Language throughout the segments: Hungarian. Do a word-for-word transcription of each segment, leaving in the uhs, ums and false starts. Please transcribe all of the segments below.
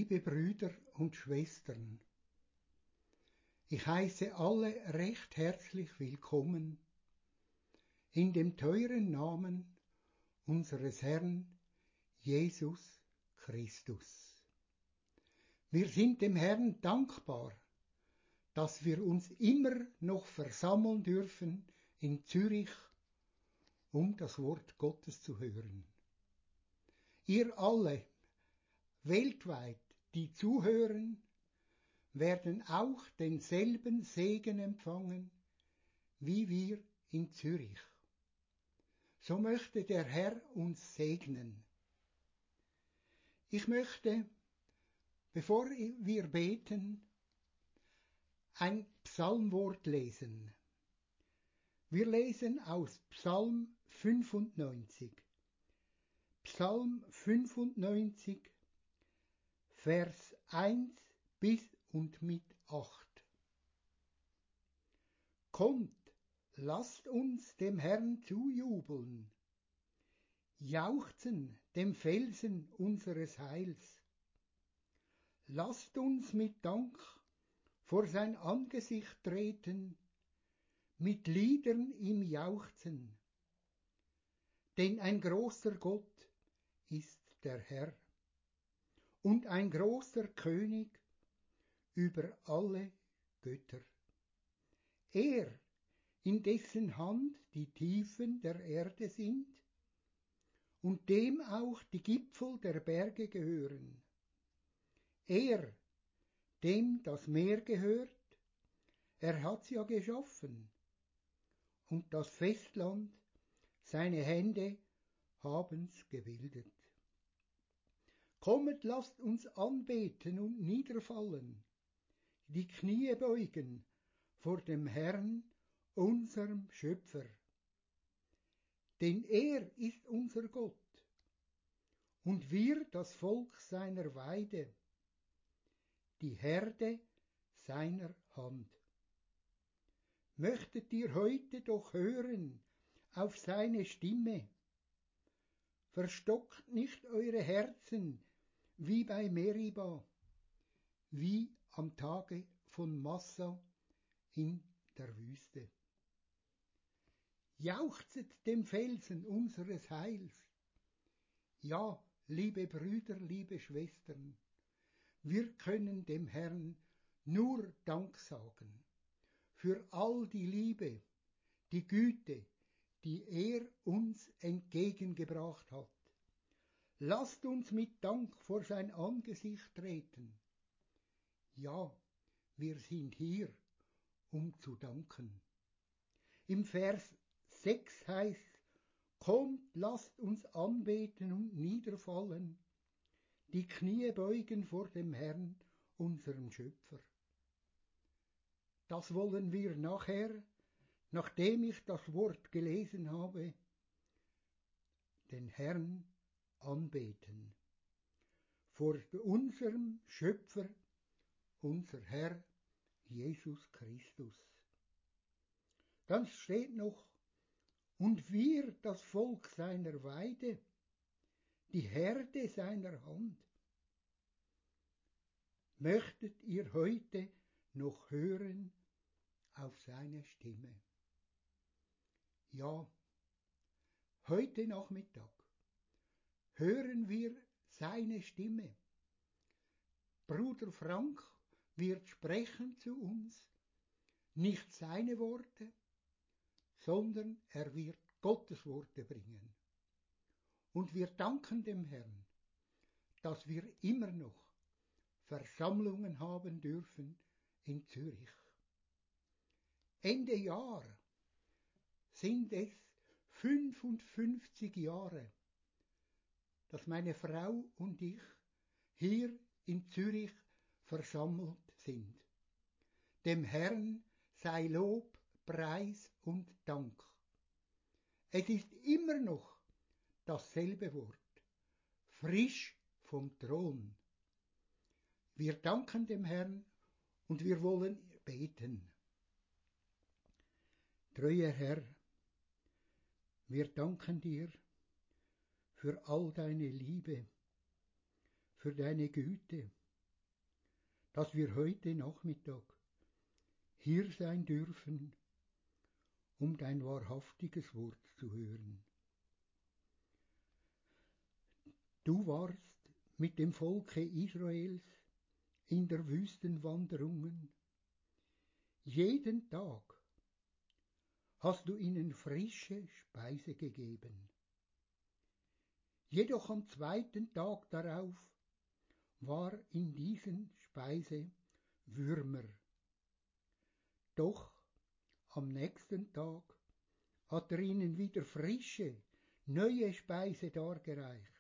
Liebe Brüder und Schwestern, ich heiße alle recht herzlich willkommen in dem teuren Namen unseres Herrn Jesus Christus. Wir sind dem Herrn dankbar, dass wir uns immer noch versammeln dürfen in Zürich, um das Wort Gottes zu hören. Ihr alle weltweit, die zuhören, werden auch denselben Segen empfangen, wie wir in Zürich. So möchte der Herr uns segnen. Ich möchte, bevor wir beten, ein Psalmwort lesen. Wir lesen aus Psalm fünfundneunzig. Psalm fünfundneunzig, Vers eins bis und mit acht. Kommt, lasst uns dem Herrn zujubeln, jauchzen dem Felsen unseres Heils. Lasst uns mit Dank vor sein Angesicht treten, mit Liedern ihm jauchzen. Denn ein großer Gott ist der Herr und ein großer König über alle Götter. Er, in dessen Hand die Tiefen der Erde sind und dem auch die Gipfel der Berge gehören. Er, dem das Meer gehört, er hat's ja geschaffen, und das Festland, seine Hände haben's gebildet. Kommet, lasst uns anbeten und niederfallen, die Knie beugen vor dem Herrn, unserem Schöpfer. Denn er ist unser Gott, und wir das Volk seiner Weide, die Herde seiner Hand. Möchtet ihr heute doch hören auf seine Stimme? Verstockt nicht eure Herzen wie bei Meriba, wie am Tage von Massa in der Wüste. Jauchzet dem Felsen unseres Heils. Ja, liebe Brüder, liebe Schwestern, wir können dem Herrn nur Dank sagen für all die Liebe, die Güte, die er uns entgegengebracht hat. Lasst uns mit Dank vor sein Angesicht treten. Ja, wir sind hier, um zu danken. Im Vers sechs heißt, kommt, lasst uns anbeten und niederfallen, die Knie beugen vor dem Herrn, unserem Schöpfer. Das wollen wir nachher, nachdem ich das Wort gelesen habe, den Herrn anbeten. Vor unserem Schöpfer, unser Herr Jesus Christus. Dann steht noch, und wir das Volk seiner Weide, die Herde seiner Hand. Möchtet ihr heute noch hören auf seine Stimme? Ja, heute Nachmittag hören wir seine Stimme. Bruder Frank wird sprechen zu uns, nicht seine Worte, sondern er wird Gottes Worte bringen. Und wir danken dem Herrn, dass wir immer noch Versammlungen haben dürfen in Zürich. Ende Jahr sind es fünfundfünfzig Jahre, dass meine Frau und ich hier in Zürich versammelt sind. Dem Herrn sei Lob, Preis und Dank. Es ist immer noch dasselbe Wort, frisch vom Thron. Wir danken dem Herrn und wir wollen beten. Treuer Herr, wir danken dir für all deine Liebe, für deine Güte, dass wir heute Nachmittag hier sein dürfen, um dein wahrhaftiges Wort zu hören. Du warst mit dem Volke Israels in der Wüstenwanderungen. Jeden Tag hast du ihnen frische Speise gegeben. Jedoch am zweiten Tag darauf war in diesen Speise Würmer. Doch am nächsten Tag hat er ihnen wieder frische, neue Speise dargereicht.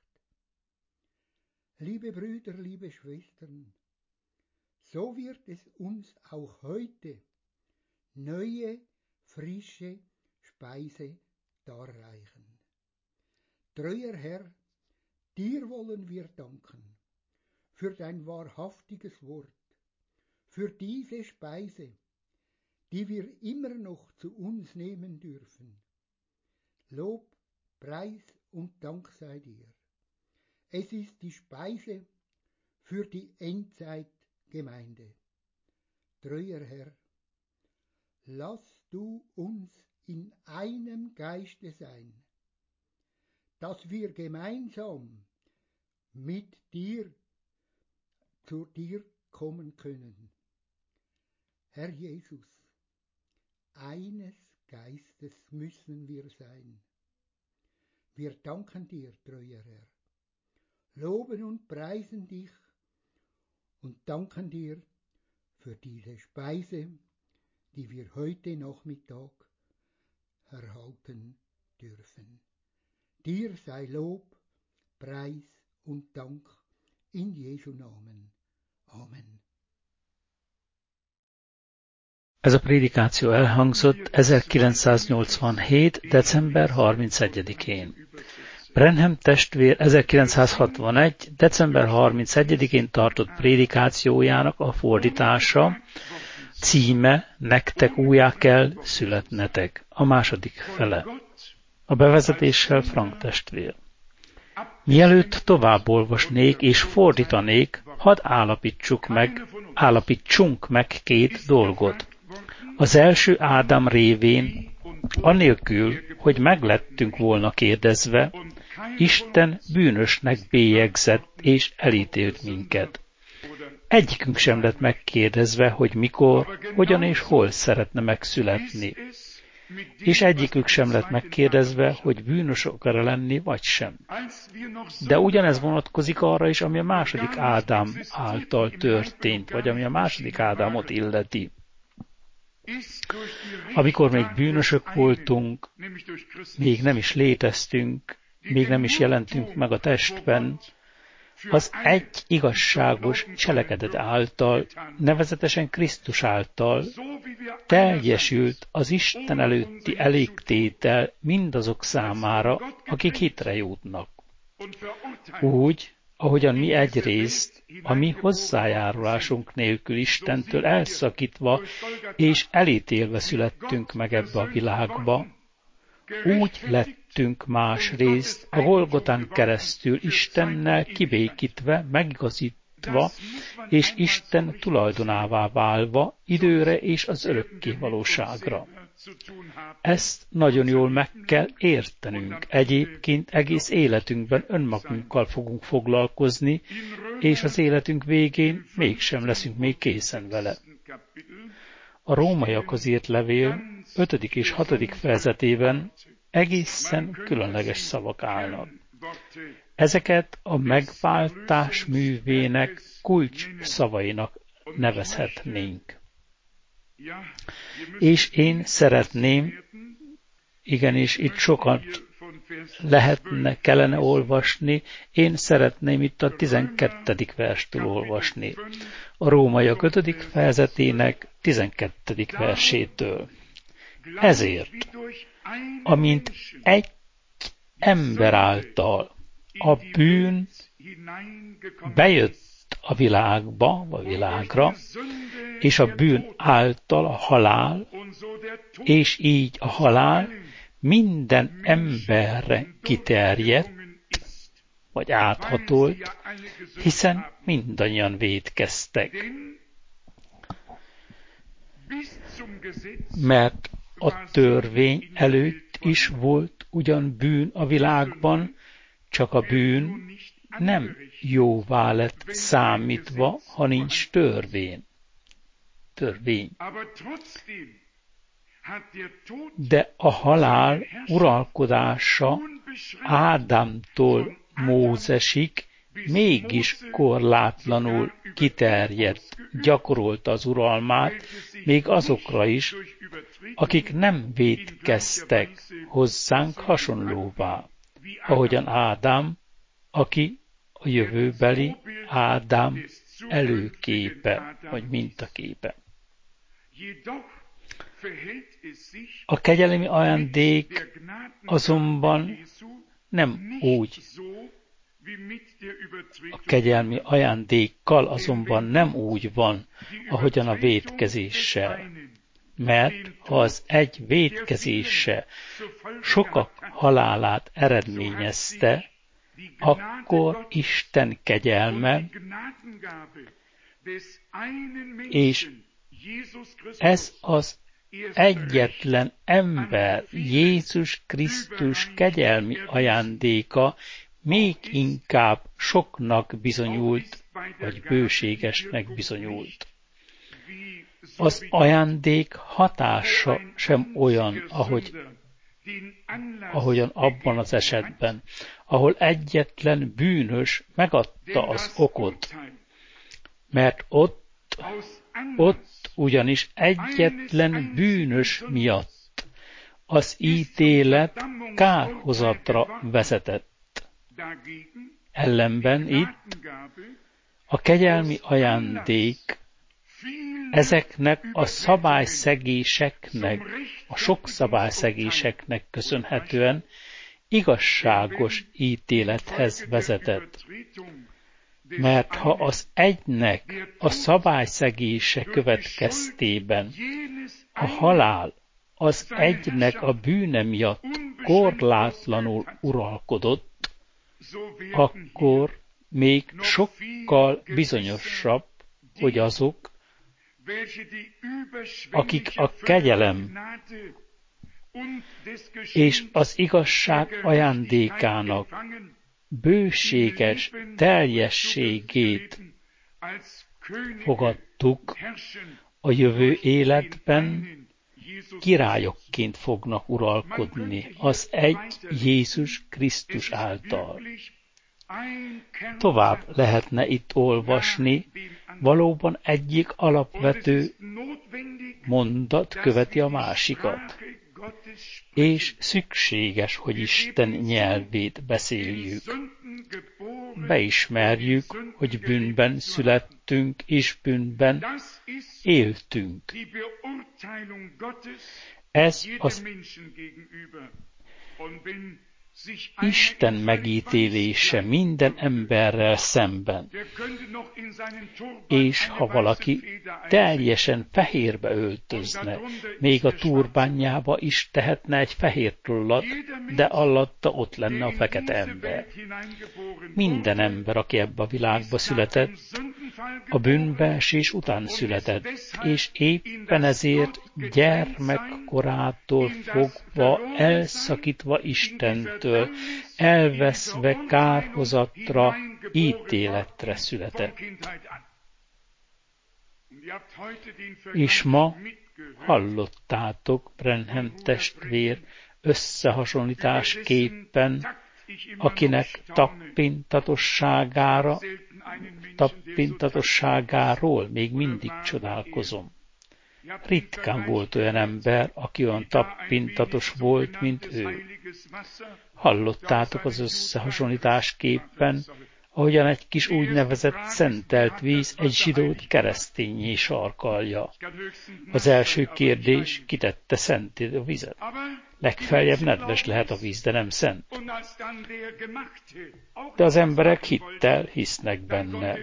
Liebe Brüder, liebe Schwestern, so wird es uns auch heute neue, frische Speise darreichen. Treuer Herr, dir wollen wir danken für dein wahrhaftiges Wort, für diese Speise, die wir immer noch zu uns nehmen dürfen. Lob, Preis und Dank sei dir. Es ist die Speise für die Endzeitgemeinde. Treuer Herr, lass du uns in einem Geiste sein, dass wir gemeinsam mit dir zu dir kommen können. Herr Jesus, eines Geistes müssen wir sein. Wir danken dir, treuer Herr, loben und preisen dich und danken dir für diese Speise, die wir heute Nachmittag erhalten dürfen. Dir sei Lob, Preis und Dank in Jesu Namen. Amen. Ez a prédikáció elhangzott ezerkilencszáznyolcvanhét. december harmincegyedikén. Branham testvér ezerkilencszázhatvanegy. december harmincegyedikén tartott prédikációjának a fordítása, címe Nektek újjá kell születnetek, a második fele. A bevezetéssel Frank testvér. Mielőtt tovább olvasnék és fordítanék, hadd állapítsuk meg, állapítsunk meg két dolgot. Az első Ádám révén, anélkül, hogy meglettünk volna kérdezve, Isten bűnösnek bélyegzett és elítélt minket. Egyikünk sem lett megkérdezve, hogy mikor, hogyan és hol szeretne megszületni. És egyikük sem lett megkérdezve, hogy bűnös akar lenni, vagy sem. De ugyanez vonatkozik arra is, ami a második Ádám által történt, vagy ami a második Ádámot illeti. Amikor még bűnösök voltunk, még nem is léteztünk, még nem is jelentünk meg a testben, az egy igazságos cselekedet által, nevezetesen Krisztus által teljesült az Isten előtti elégtétel mindazok számára, akik hitre jutnak. Úgy, ahogyan mi egyrészt, a mi hozzájárulásunk nélkül Istentől elszakítva és elítélve születtünk meg ebbe a világba, úgy lettünk másrészt a Golgotán keresztül Istennel kibékítve, megigazítva, és Isten tulajdonává válva időre és az örökké valóságra. Ezt nagyon jól meg kell értenünk, egyébként egész életünkben önmagunkkal fogunk foglalkozni, és az életünk végén mégsem leszünk még készen vele. A Rómaiakhoz írt levél ötödik és hatodik fejezetében egészen különleges szavak állnak. Ezeket a megváltás művének kulcs szavainak nevezhetnénk. És én szeretném, igenis itt sokat lehetne, kellene olvasni, én szeretném itt a tizenkettedik verstől olvasni. A Rómaiak ötödik fejezetének tizenkettedik versétől. Ezért, amint egy ember által a bűn bejött a világba, a világra, és a bűn által a halál, és így a halál minden emberre kiterjedt, vagy áthatolt, hiszen mindannyian vétkeztek. mert a törvény előtt is volt ugyan bűn a világban, csak a bűn nem jóvá lett számítva, ha nincs törvény. törvény. De a halál uralkodása Ádámtól Mózesig mégis korlátlanul kiterjedt, gyakorolta az uralmát még azokra is, akik nem vétkeztek hozzánk hasonlóvá, ahogyan Ádám, aki a jövőbeli Ádám előképe, vagy mintaképe. A kegyelmi ajándék azonban nem úgy, a kegyelmi ajándékkal azonban nem úgy van, ahogyan a vétkezéssel. Mert ha az egy vétkezése sokak halálát eredményezte, akkor Isten kegyelme, és ez az egyetlen ember, Jézus Krisztus kegyelmi ajándéka még inkább soknak bizonyult, vagy bőségesnek bizonyult. Az ajándék hatása sem olyan, ahogy, ahogyan abban az esetben, ahol egyetlen bűnös megadta az okot, mert ott, ott ugyanis egyetlen bűnös miatt az ítélet kárhozatra vezetett. Ellenben itt a kegyelmi ajándék ezeknek a szabályszegéseknek, a sok szabályszegéseknek köszönhetően igazságos ítélethez vezetett. Mert ha az egynek a szabályszegése következtében a halál az egynek a bűne miatt korlátlanul uralkodott, akkor még sokkal bizonyosabb, hogy azok, akik a kegyelem és az igazság ajándékának bőséges teljességét fogadtuk, a jövő életben királyokként fognak uralkodni az egy Jézus Krisztus által. Tovább lehetne itt olvasni, valóban egyik alapvető mondat követi a másikat, és szükséges, hogy Isten nyelvét beszéljük. Beismerjük, hogy bűnben születtünk, és bűnben éltünk. Ez az Isten megítélése minden emberrel szemben. És ha valaki teljesen fehérbe öltözne, még a turbánjába is tehetne egy fehér tollat, de alatta ott lenne a fekete ember. Minden ember, aki ebbe a világba született, a bűnbeesés után született, és éppen ezért gyermekkorától fogva elszakítva Istentől, elveszve kárhozatra, ítéletre született. És ma hallottátok Branham testvér összehasonlításképpen, akinek tappintatosságára, tappintatosságáról még mindig csodálkozom. Ritkán volt olyan ember, aki olyan tappintatos volt, mint ő. Hallottátok az összehasonlításképpen, ahogyan egy kis úgynevezett szentelt víz egy zsidót keresztényé sarkalja. Az első kérdés, kitette szenté a vizet? Legfeljebb nedves lehet a víz, de nem szent. De az emberek hittel hisznek benne.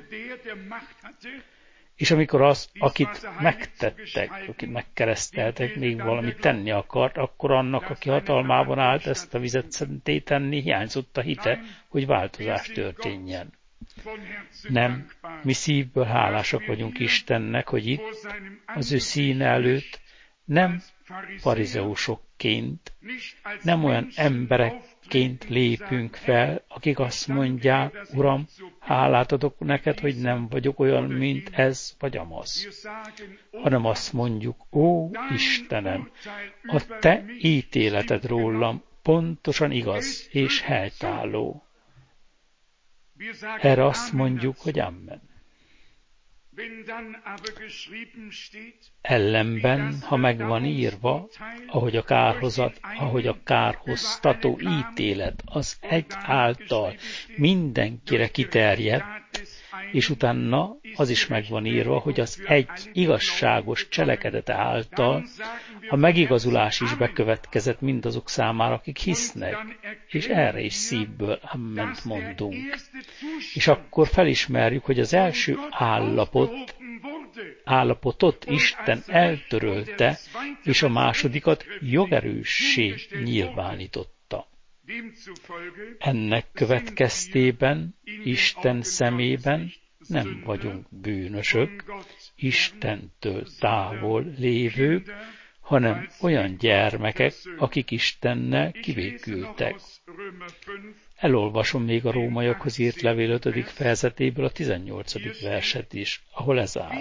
És amikor az, akit megtettek, akit megkereszteltek, még valamit tenni akart, akkor annak, aki hatalmában állt ezt a vizet szenté tenni, hiányzott a hite, hogy változás történjen. Nem, mi szívből hálásak vagyunk Istennek, hogy itt, az ő színe előtt nem farizeusokként, nem olyan emberekként lépünk fel, akik azt mondják, Uram, hálát adok neked, hogy nem vagyok olyan, mint ez vagy amaz, hanem azt mondjuk, ó Istenem, a te ítéleted rólam pontosan igaz és helytálló. Erre azt mondjuk, hogy amen. Ellenben, ha meg van írva, ahogy a kárhozat, ahogy a kárhoztató ítélet az egy által mindenkire kiterjedt, és utána az is meg van írva, hogy az egy igazságos cselekedete által a megigazulás is bekövetkezett mindazok számára, akik hisznek, és erre is szívből amment mondunk. És akkor felismerjük, hogy az első állapot, állapotot Isten eltörölte, és a másodikat jogerőssé nyilvánította. Ennek következtében Isten szemében nem vagyunk bűnösök, Istentől távol lévők, hanem olyan gyermekek, akik Istennel kibékültek. Elolvasom még a Rómaiakhoz írt levél ötödik fejezetéből a tizennyolcadik verset is, ahol ez áll.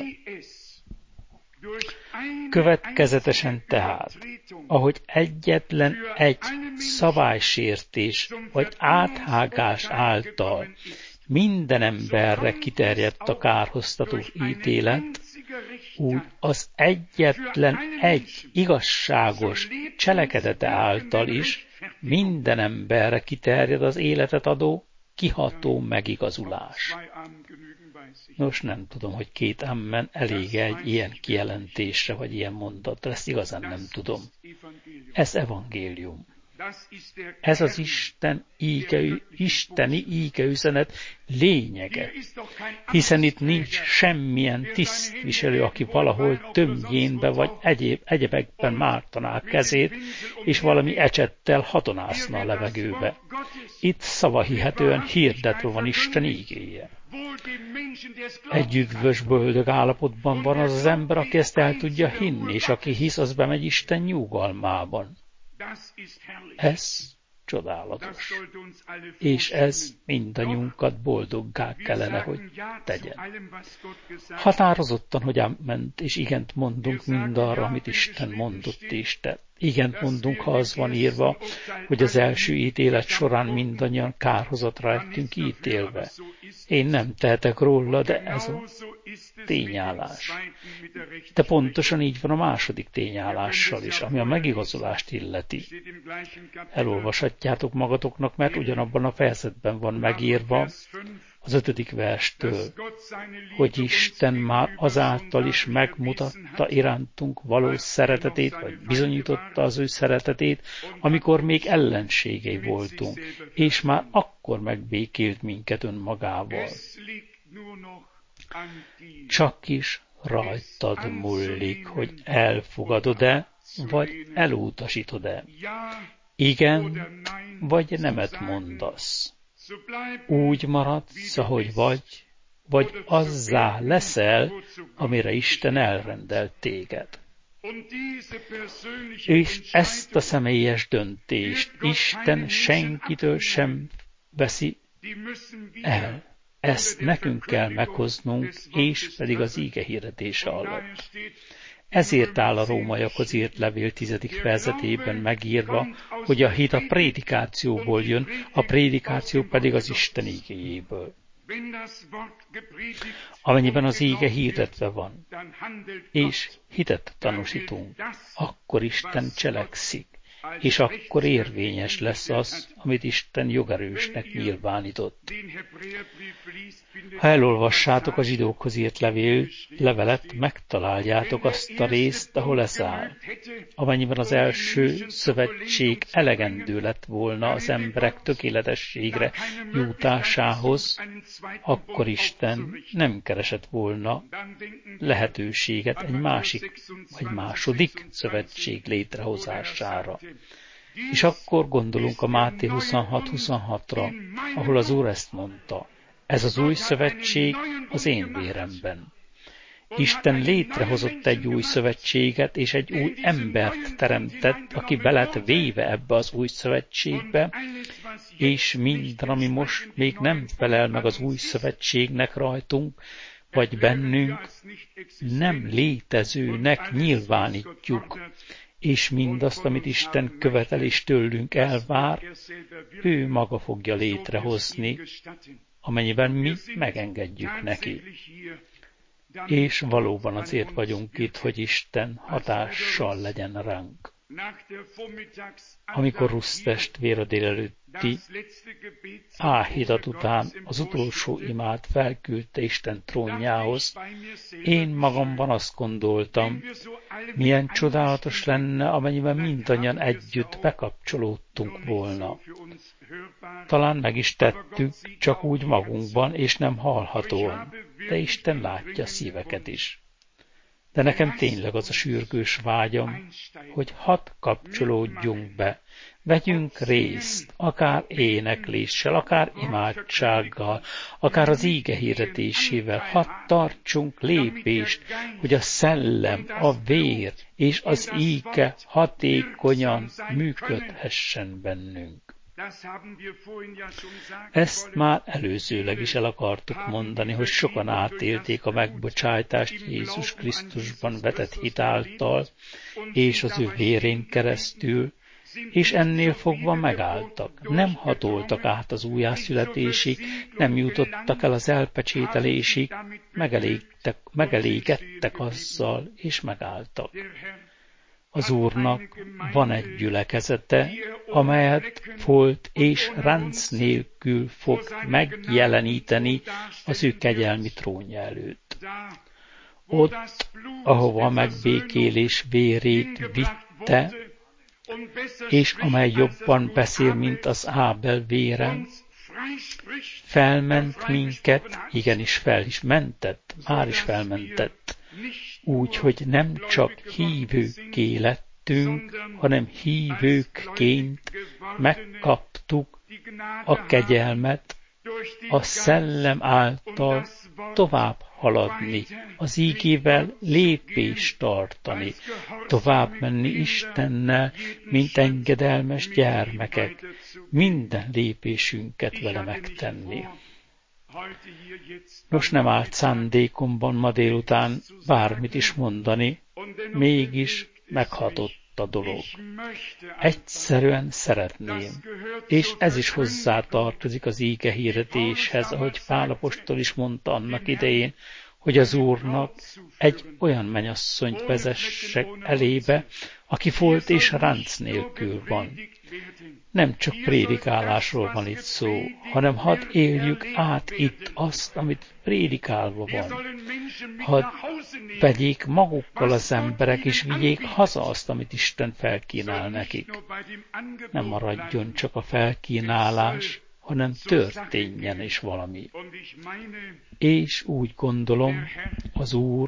Következetesen tehát, ahogy egyetlen egy szabálysértés vagy áthágás által minden emberre kiterjedt a kárhoztató ítélet, úgy az egyetlen egy igazságos cselekedete által is minden emberre kiterjed az életet adó, kiható megigazulás. Nos, nem tudom, hogy két amen elég egy ilyen kijelentésre, vagy ilyen mondatra, ezt igazán nem tudom. Ez evangélium. Ez az Isten íge, isteni ígeüzenet lényege, hiszen itt nincs semmilyen tisztviselő, aki valahol tömjénbe vagy egyéb, egyebekben mártaná kezét, és valami ecsettel hatonászna a levegőbe. Itt szavahihetően hirdetve van Isten ígéje. Egy üdvös, boldog állapotban van az az ember, aki ezt el tudja hinni, és aki hisz, az bemegy Isten nyugalmában. Ez csodálatos, és ez mindannyiunkat boldoggá kellene, hogy tegyen. Határozottan, hogy ment és igent mondunk mindarra, amit Isten mondott és tett. Igent mondunk, ha az van írva, hogy az első ítélet során mindannyian kárhozatra lettünk ítélve. Én nem tehetek róla, de ez a tényállás. De pontosan így van a második tényállással is, ami a megigazulást illeti. Elolvashatjátok magatoknak, mert ugyanabban a fejezetben van megírva, az ötödik verstől, hogy Isten már azáltal is megmutatta irántunk valós szeretetét, vagy bizonyította az ő szeretetét, amikor még ellenségei voltunk, és már akkor megbékélt minket önmagával. Csak is rajtad múlik, hogy elfogadod-e, vagy elutasítod-e. Igen, vagy nemet mondasz. Úgy maradsz, ahogy vagy, vagy azzá leszel, amire Isten elrendelt téged. És ezt a személyes döntést Isten senkitől sem veszi el. Ezt nekünk kell meghoznunk, és pedig az íge hirdetése alatt. Ezért áll a Rómaiakhoz írt levél tizedik fejezetében megírva, hogy a hit a prédikációból jön, a prédikáció pedig az Isten ígéjéből. Amennyiben az íge hirdetve van, és hitet tanúsítunk, akkor Isten cselekszik, és akkor érvényes lesz az, amit Isten jogerősnek nyilvánított. Ha elolvassátok a zsidókhoz írt levél, levelet, megtaláljátok azt a részt, ahol ez áll. Amennyiben az első szövetség elegendő lett volna az emberek tökéletességre jutásához, akkor Isten nem keresett volna lehetőséget egy másik vagy második szövetség létrehozására. És akkor gondolunk a Máté huszonhat huszonhatra, ahol az Úr ezt mondta, Ez az új szövetség az én véremben. Isten létrehozott egy új szövetséget, és egy új embert teremtett, aki be lett véve ebbe az új szövetségbe, és minden, ami most még nem felel meg az új szövetségnek rajtunk, vagy bennünk, nem létezőnek nyilvánítjuk, és mindazt, amit Isten követel és tőlünk elvár, ő maga fogja létrehozni, amennyiben mi megengedjük neki. És valóban azért vagyunk itt, hogy Isten hatással legyen ránk. Amikor Rusz testvér a délelőtti áhítat után az utolsó imát felküldte Isten trónjához, én magamban azt gondoltam, milyen csodálatos lenne, amennyiben mindannyian együtt bekapcsolódtunk volna. Talán meg is tettük, csak úgy magunkban, és nem hallhatóan, de Isten látja a szíveket is. De nekem tényleg az a sürgős vágyam, hogy hadd kapcsolódjunk be, vegyünk részt, akár énekléssel, akár imádsággal, akár az íge hirdetésével, hadd tartsunk lépést, hogy a szellem, a vér és az íge hatékonyan működhessen bennünk. Ezt már előzőleg is el akartuk mondani, hogy sokan átélték a megbocsájtást Jézus Krisztusban vetett hit által, és az ő vérén keresztül, és ennél fogva megálltak, nem hatoltak át az újjászületésig, nem jutottak el az elpecsételésig, megelégtek, megelégedtek azzal, és megálltak. Az Úrnak van egy gyülekezete, amelyet folt és ránc nélkül fog megjeleníteni az ő kegyelmi trónja előtt. Ott, ahova a megbékélés vérét vitte, és amely jobban beszél, mint az Ábel vére, felment minket, igenis fel is mentett, már is felmentett, úgy, hogy nem csak hívőkké lettünk, hanem hívőkként megkaptuk a kegyelmet, a szellem által tovább haladni, az ígével lépést tartani, tovább menni Istennel, mint engedelmes gyermekek, minden lépésünket vele megtenni. Nos, nem állt szándékomban ma délután bármit is mondani, mégis meghatott a dolog. Egyszerűen szeretném, és ez is hozzátartozik az íge hirdetéshez, ahogy Pál apostol is mondta annak idején, hogy az Úrnak egy olyan mennyasszonyt vezessek elébe, aki folt és ránc nélkül van. Nem csak prédikálásról van itt szó, hanem hadd éljük át itt azt, amit prédikálva van. Hadd vegyék magukkal az emberek, és vigyék haza azt, amit Isten felkínál nekik. Nem maradjon csak a felkínálás, hanem történjen is valami. És úgy gondolom, az Úr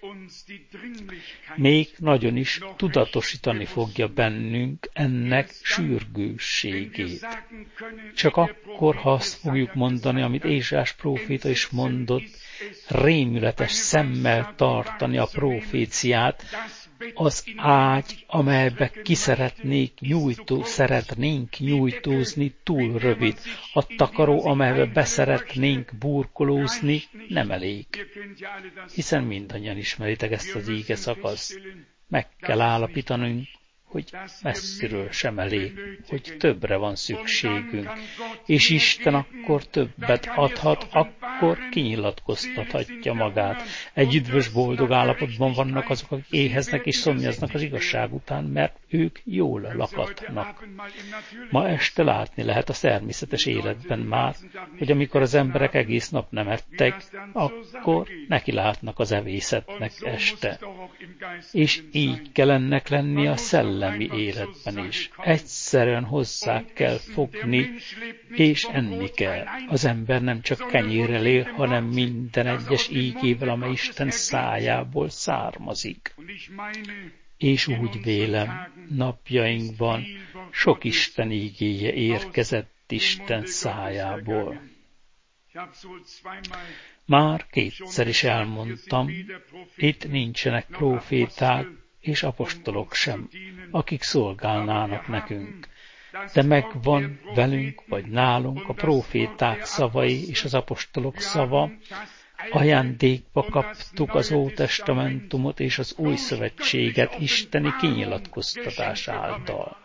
még nagyon is tudatosítani fogja bennünk ennek sürgősségét. Csak akkor, ha azt fogjuk mondani, amit Ézsás próféta is mondott, rémületes szemmel tartani a proféciát, az ágy, amelybe ki szeretnék nyújtó, szeretnénk nyújtózni, túl rövid. A takaró, amelybe beszeretnénk burkolózni, nem elég. Hiszen mindannyian ismeritek ezt az íge szakaszt. Meg kell állapítanunk, hogy messziről sem elég, hogy többre van szükségünk, és Isten akkor többet adhat, akkor kinyilatkoztathatja magát. Egy üdvös, boldog állapotban vannak azok, akik éheznek és szomjaznak az igazság után, mert ők jól lakatnak. Ma este látni lehet a természetes életben már, hogy amikor az emberek egész nap nem ettek, akkor neki látnak az evészetnek este. És így kell ennek lenni a szellemi életben is. Egyszerűen hozzá kell fogni, és enni kell. Az ember nem csak kenyérrel él, hanem minden egyes ígével, amely Isten szájából származik. És úgy vélem, napjainkban sok Isten ígéje érkezett Isten szájából. Már kétszer is elmondtam, itt nincsenek próféták és apostolok sem, akik szolgálnának nekünk. De megvan velünk vagy nálunk a próféták szavai és az apostolok szava, ajándékba kaptuk az Ótestamentumot és az Új Szövetséget isteni kinyilatkoztatás által.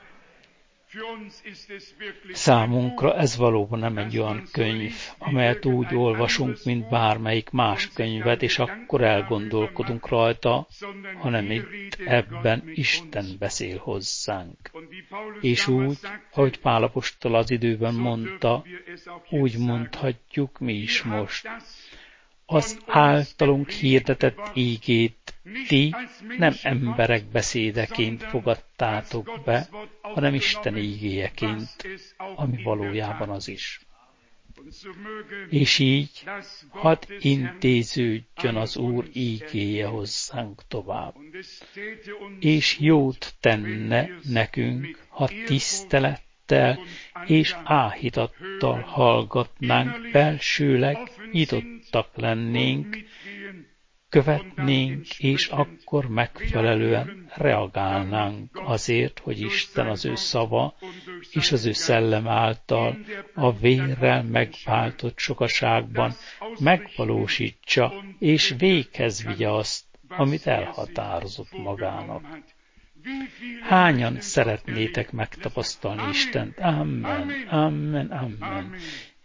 Számunkra ez valóban nem egy olyan könyv, amelyet úgy olvasunk, mint bármelyik más könyvet, és akkor elgondolkodunk rajta, hanem itt ebben Isten beszél hozzánk. És úgy, ahogy Pál apostol az időben mondta, úgy mondhatjuk mi is most. Az általunk hirdetett ígét ti nem emberek beszédeként fogadtátok be, hanem Isten ígéjeként, ami valójában az is. És így hadd intéződjön az Úr ígéje hozzánk tovább. És jót tenne nekünk, ha tisztelettel és áhítattal hallgatnánk, belsőleg nyitottak lennénk, követnénk, és akkor megfelelően reagálnánk azért, hogy Isten az ő szava és az ő szellem által a vérrel megváltott sokaságban megvalósítsa és véghez vigye azt, amit elhatározott magának. Hányan szeretnétek megtapasztalni Istent? Amen, amen, amen.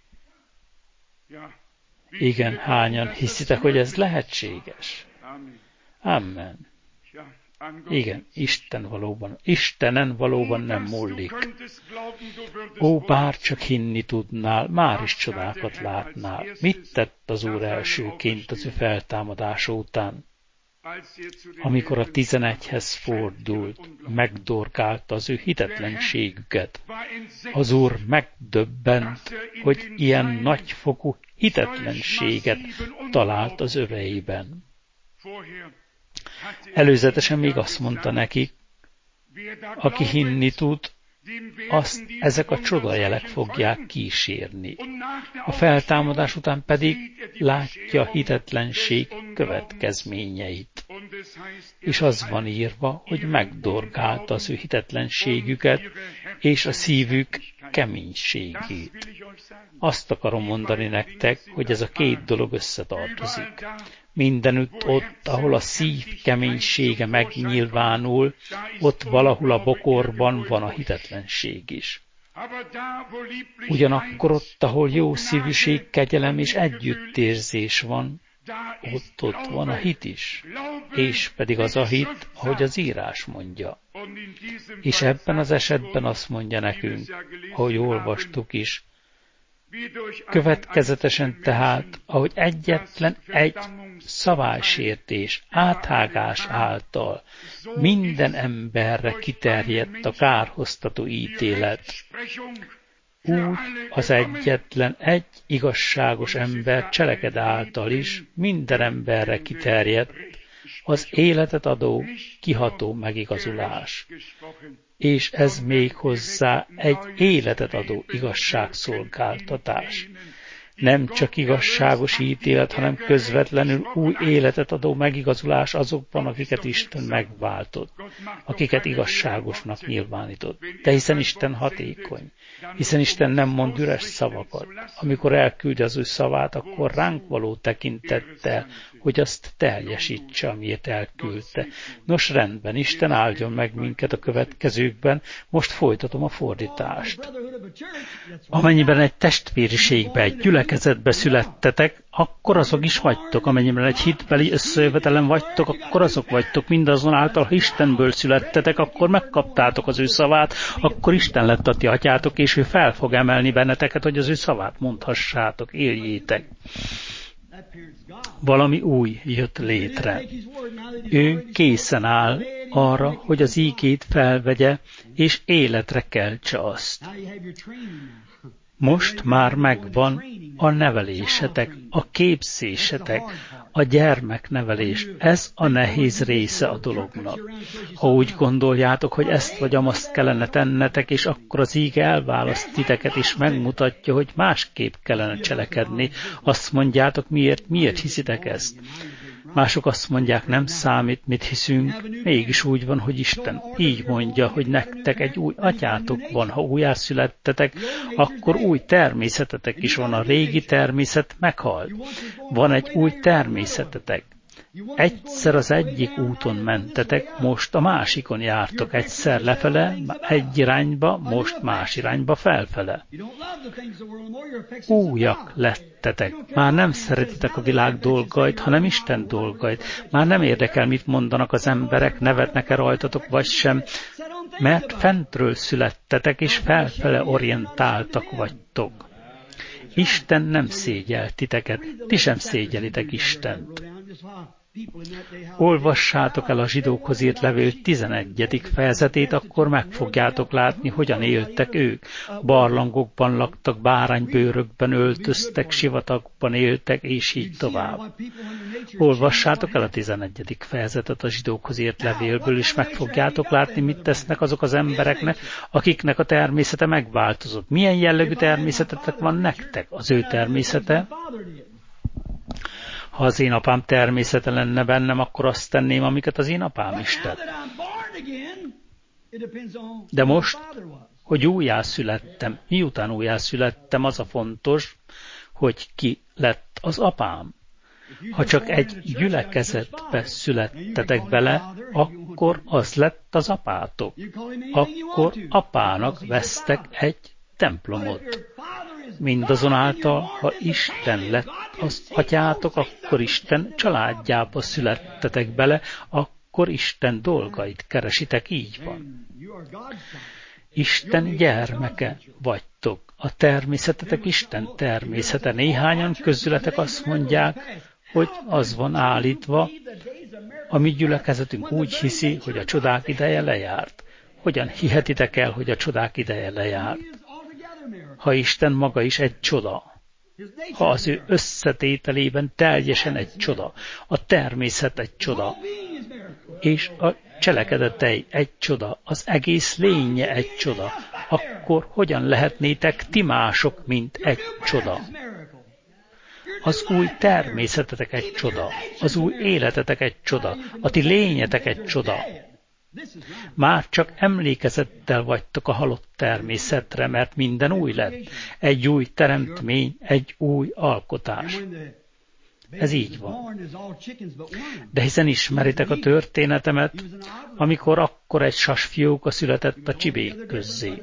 Igen, hányan hiszitek, hogy ez lehetséges? Amen. Igen, Isten valóban, Istenen valóban nem múlik. Ó, bár csak hinni tudnál, már is csodákat látnál. Mit tett az Úr elsőként az ő feltámadása után? Amikor a tizenegyhez fordult, megdorgálta az ő hitetlenségüket. Az Úr megdöbbent, hogy ilyen nagyfokú hitetlenséget talált az öveiben. Előzetesen még azt mondta nekik, aki hinni tud, azt ezek a csodajelek fogják kísérni. A feltámadás után pedig látja a hitetlenség következményeit. És az van írva, hogy megdorgálta az ő hitetlenségüket és a szívük keménységét. Azt akarom mondani nektek, hogy ez a két dolog összetartozik. Mindenütt ott, ahol a szív keménysége megnyilvánul, ott valahol a bokorban van a hitetlenség is. Ugyanakkor ott, ahol jó szívűség, kegyelem és együttérzés van, ott ott van a hit is, és pedig az a hit, ahogy az írás mondja. És ebben az esetben azt mondja nekünk, ahogy olvastuk is, következetesen tehát, ahogy egyetlen egy szabálysértés, áthágás által minden emberre kiterjedt a kárhoztató ítélet, úgy az egyetlen egy igazságos ember cseleked által is minden emberre kiterjedt az életet adó, kiható megigazulás. És ez még hozzá egy életet adó igazságszolgáltatás. Nem csak igazságos ítélet, hanem közvetlenül új életet adó megigazulás azokban, akiket Isten megváltott, akiket igazságosnak nyilvánított. De hiszen Isten hatékony, hiszen Isten nem mond üres szavakat. Amikor elküldi az ő szavát, akkor ránk való tekintettel, hogy azt teljesítse, amiért elküldte. Nos, rendben, Isten áldjon meg minket a következőkben, most folytatom a fordítást. Amennyiben egy testvériségbe, egy gyülekezetbe születtetek, akkor azok is vagytok, amennyiben egy hitbeli összejövetelen vagytok, akkor azok vagytok, mindazonáltal, ha Istenből születtetek, akkor megkaptátok az ő szavát, akkor Isten lett a ti atyátok, és ő fel fog emelni benneteket, hogy az ő szavát mondhassátok, éljétek. Valami új jött létre. Ő készen áll arra, hogy az ígét felvegye, és életre keltse azt. Most már megvan a nevelésetek, a képzésetek, A gyermeknevelés, ez a nehéz része a dolognak. Ha úgy gondoljátok, hogy ezt vagy amazt kellene tennetek, és akkor az íge elválaszt titeket, és megmutatja, hogy másképp kellene cselekedni, azt mondjátok, miért, miért hiszitek ezt? Mások azt mondják, nem számít, mit hiszünk, mégis úgy van, hogy Isten így mondja, hogy nektek egy új atyátok van, ha újjászülettetek, akkor új természetetek is van, a régi természet meghalt. Van egy új természetetek. Egyszer az egyik úton mentetek, most a másikon jártok, egyszer lefele, egy irányba, most más irányba felfele. Újak lettetek, már nem szeretitek a világ dolgait, hanem Isten dolgait. Már nem érdekel, mit mondanak az emberek, nevetnek-e rajtatok, vagy sem, mert fentről születtetek, és felfele orientáltak vagytok. Isten nem szégyel titeket, ti sem szégyelitek Istent. Olvassátok el a zsidókhoz írt levél tizenegyedik fejezetét, akkor meg fogjátok látni, hogyan éltek ők. Barlangokban laktak, báránybőrökben öltöztek, sivatagban éltek, és így tovább. Olvassátok el a tizenegyedik fejezetet a zsidókhoz írt levélből, és meg fogjátok látni, mit tesznek azok az embereknek, akiknek a természete megváltozott. Milyen jellegű természetetek van nektek? Az ő természete? Ha az én apám természete lenne bennem, akkor azt tenném, amiket az én apám is tett. De most, hogy újjászülettem, miután újjászülettem, az a fontos, hogy ki lett az apám. Ha csak egy gyülekezetbe születtetek bele, akkor az lett az apátok. Akkor apának vesztek egy templomot. Mindazonáltal, ha Isten lett az atyátok, akkor Isten családjába születtetek bele, akkor Isten dolgait keresitek, így van. Isten gyermeke vagytok. A természetetek Isten természete. Néhányan közületek azt mondják, hogy az van állítva, a mi gyülekezetünk úgy hiszi, hogy a csodák ideje lejárt. Hogyan hihetitek el, hogy a csodák ideje lejárt? Ha Isten maga is egy csoda, ha az ő összetételében teljesen egy csoda, a természet egy csoda, és a cselekedetei egy csoda, az egész lénye egy csoda, akkor hogyan lehetnétek ti mások, mint egy csoda? Az új természetetek egy csoda, az új életetek egy csoda, a ti lényetek egy csoda. Már csak emlékezettel vagytok a halott természetre, mert minden új lett. Egy új teremtmény, egy új alkotás. Ez így van. De hiszen ismeritek a történetemet, amikor akkor egy sasfióka született a csibék közzé.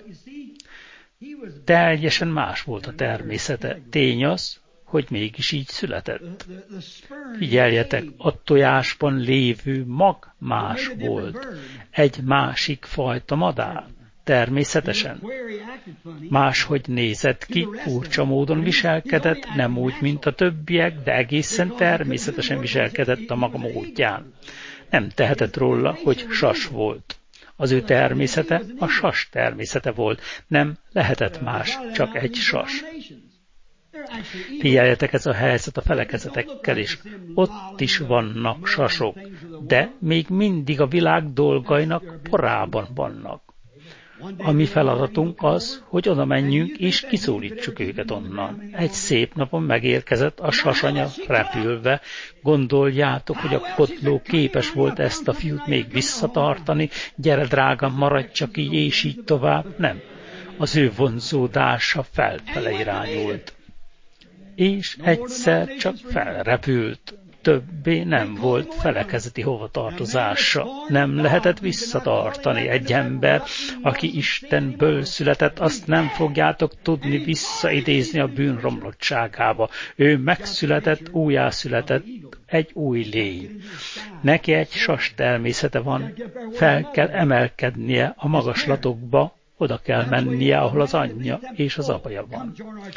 Teljesen más volt a természete. Tény az, hogy mégis így született. Figyeljetek, a tojásban lévő mag más volt. Egy másik fajta madár. Természetesen. Máshogy nézett ki, furcsa módon viselkedett, nem úgy, mint a többiek, de egészen természetesen viselkedett a maga módján. Nem tehetett róla, hogy sas volt. Az ő természete a sas természete volt. Nem lehetett más, csak egy sas. Figyeljetek, ez a helyzet a felekezetekkel is. Ott is vannak sasok, de még mindig a világ dolgainak porában vannak. A mi feladatunk az, hogy oda menjünk és kiszólítsuk őket onnan. Egy szép napon megérkezett a sasanya repülve. Gondoljátok, hogy a kotló képes volt ezt a fiút még visszatartani? Gyere, drágám, maradj csak így, és így tovább. Nem. Az ő vonzódása felfele irányult. És egyszer csak felrepült. Többé nem volt felekezeti hovatartozása. Nem lehetett visszatartani egy ember, aki Istenből született, azt nem fogjátok tudni visszaidézni a bűnromlottságába. Ő megszületett, újjászületett, egy új lény. Neki egy sas természete van, fel kell emelkednie a magaslatokba, oda kell mennie, ahol az anyja és az apaja van.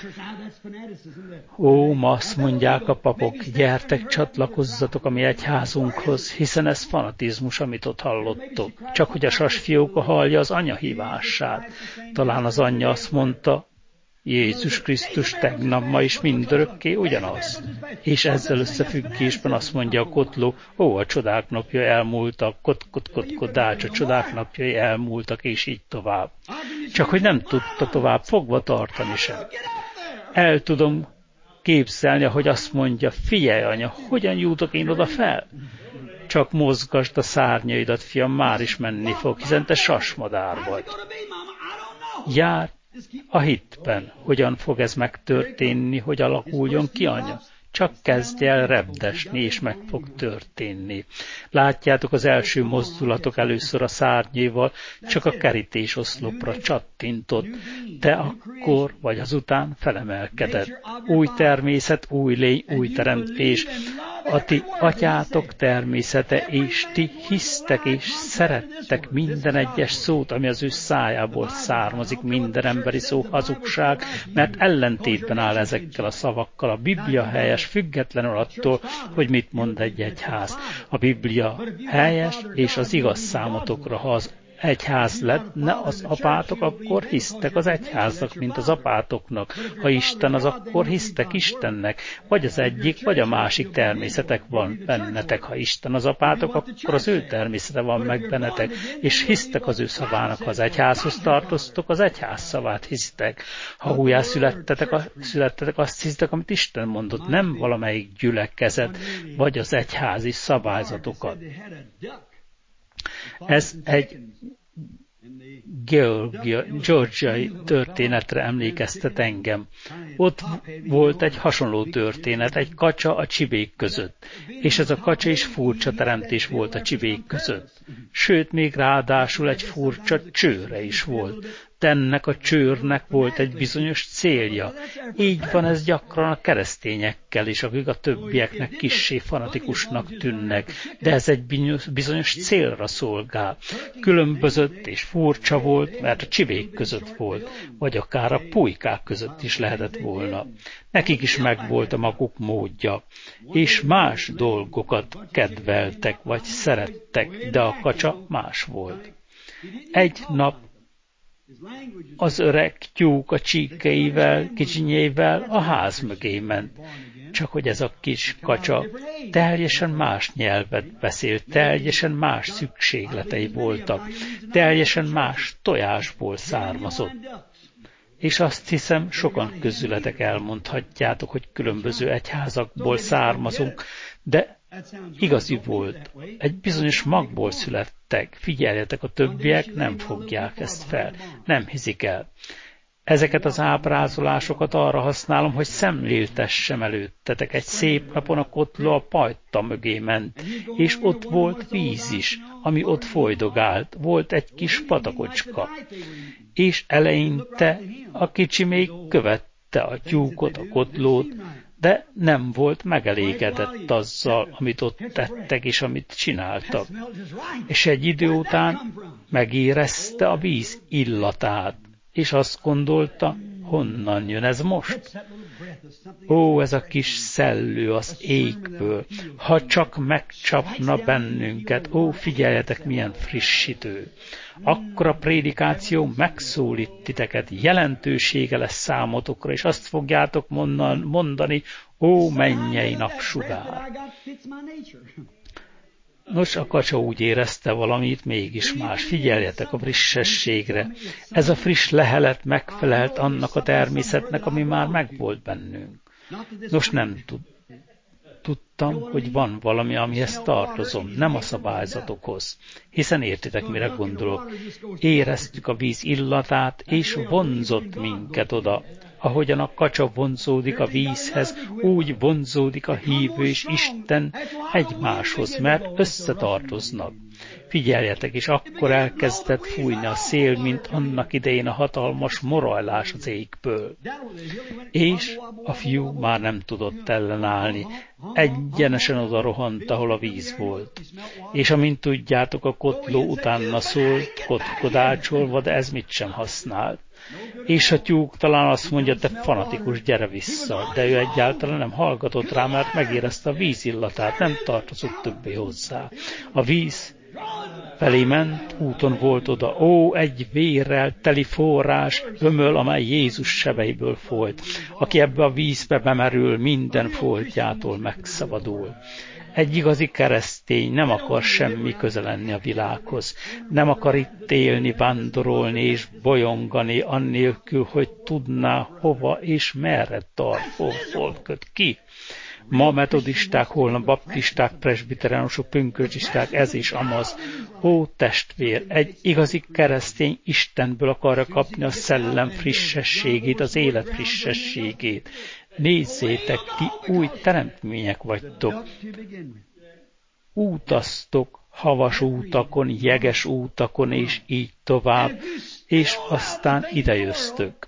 Ó, ma azt mondják a papok, gyertek, csatlakozzatok a mi egyházunkhoz, hiszen ez fanatizmus, amit ott hallottok. Csak hogy a sasfióka hallja az anya hívását. Talán az anyja azt mondta, Jézus Krisztus tegnap, ma is mindörökké ugyanaz. És ezzel összefüggésben azt mondja a kotló, ó, a csodák napja elmúltak, kot, kot, kot, kodács, a csodák napjai elmúltak, és így tovább. Csak hogy nem tudta tovább fogva tartani sem. El tudom képzelni, hogy azt mondja, figyelj anya, hogyan jutok én oda fel? Csak mozgasd a szárnyaidat, fiam, már is menni fog, hiszen te sasmadár vagy. Jár a hitben, hogyan fog ez megtörténni, hogy alakuljon ki, anya? Csak kezdj el repdesni, és meg fog történni. Látjátok, az első mozdulatok először a szárnyéval csak a kerítésoszlopra csattintott, de akkor vagy azután felemelkedett. Új természet, új lény, új teremtés. A ti atyátok természete, és ti hisztek és szerettek minden egyes szót, ami az ő szájából származik, minden emberi szó hazugság, mert ellentétben áll ezekkel a szavakkal. A Biblia helyes, függetlenül attól, hogy mit mond egy egyház. A Biblia helyes, és az igaz számotokra, ha az egyház lett, ne az apátok, akkor hisztek az egyháznak, mint az apátoknak. Ha Isten az, akkor hisztek Istennek. Vagy az egyik, vagy a másik természetek van bennetek. Ha Isten az apátok, akkor az ő természete van meg bennetek, és hisztek az ő szavának. Ha az egyházhoz tartoztok, az egyház szavát hisztek. Ha újjá születtetek, a, születtetek, azt hisztek, amit Isten mondott, nem valamelyik gyülekezet, vagy az egyházi szabályzatokat. Ez egy Georgia, georgiai történetre emlékeztet engem. Ott volt egy hasonló történet, egy kacsa a csibék között, és ez a kacsa is furcsa teremtés volt a csibék között. Sőt, még ráadásul egy furcsa csőre is volt. De ennek a csőrnek volt egy bizonyos célja. Így van ez gyakran a keresztényekkel is, akik a többieknek kissé fanatikusnak tűnnek, de ez egy bizonyos célra szolgál. Különbözött és furcsa volt, mert a csivék között volt, vagy akár a pulykák között is lehetett volna. Nekik is megvolt a maguk módja, és más dolgokat kedveltek, vagy szerettek, de a kacsa más volt. Egy nap az öreg tyúk a csíkeivel, kicsinyével a ház mögé ment. Csak hogy ez a kis kacsa teljesen más nyelvet beszélt, teljesen más szükségletei voltak, teljesen más tojásból származott. És azt hiszem, sokan közületek elmondhatjátok, hogy különböző egyházakból származunk, de igazi volt. Egy bizonyos magból születtek. Figyeljetek, a többiek nem fogják ezt fel. Nem hiszik el. Ezeket az ábrázolásokat arra használom, hogy szemléltessem előttetek. Egy szép napon a kotló a pajta mögé ment, és ott volt víz is, ami ott folydogált. Volt egy kis patakocska. És eleinte a kicsi még követte a tyúkot, a kotlót, de nem volt megelégedett azzal, amit ott tettek és amit csináltak. És egy idő után megérezte a víz illatát, és azt gondolta, honnan jön ez most? Ó, ez a kis szellő az égből, ha csak megcsapna bennünket, ó, figyeljetek, milyen frissítő. Akkor a prédikáció megszólít titeket, jelentősége lesz számotokra, és azt fogjátok mondani, ó, mennyei napsugár. Nos, a kacsa úgy érezte valamit, mégis más. Figyeljetek a frissességre. Ez a friss lehelet megfelelt annak a természetnek, ami már megvolt bennünk. Nos, nem tud. Tudtam, hogy van valami, amihez tartozom, nem a szabályzatokhoz. Hiszen értitek, mire gondolok. Éreztük a víz illatát, és vonzott minket oda. Ahogyan a kacsa vonzódik a vízhez, úgy vonzódik a hívő és Isten egymáshoz, mert összetartoznak. Figyeljetek, és akkor elkezdett fújni a szél, mint annak idején a hatalmas morajlás az égből. És a fiú már nem tudott ellenállni, egyenesen oda rohant, ahol a víz volt. És amint tudjátok, a kotló utána szólt, kotkodácsolva, de ez mit sem használt. És a tyúk talán azt mondja, te fanatikus, gyere vissza, de ő egyáltalán nem hallgatott rá, mert megérezte a víz illatát, nem tartozott többé hozzá. A víz felé ment, úton volt oda. Ó, egy vérrel teli forrás, ömöl, amely Jézus sebeiből folyt. Aki ebbe a vízbe bemerül, minden foltjától megszabadul. Egy igazi keresztény nem akar semmi köze lenni a világhoz. Nem akar itt élni, vándorolni és bolyongani, annélkül, hogy tudná, hova és merre tart, hol köt ki. Ma metodisták, holnap baptisták, presbiteránusok, pünkösdisták, ez is amaz. Ó, testvér, egy igazi keresztény Istenből akarja kapni a szellem frissességét, az élet frissességét. Nézzétek, ti új teremtmények vagytok. Útaztok havas útakon, jeges útakon, és így tovább, és aztán idejöztök.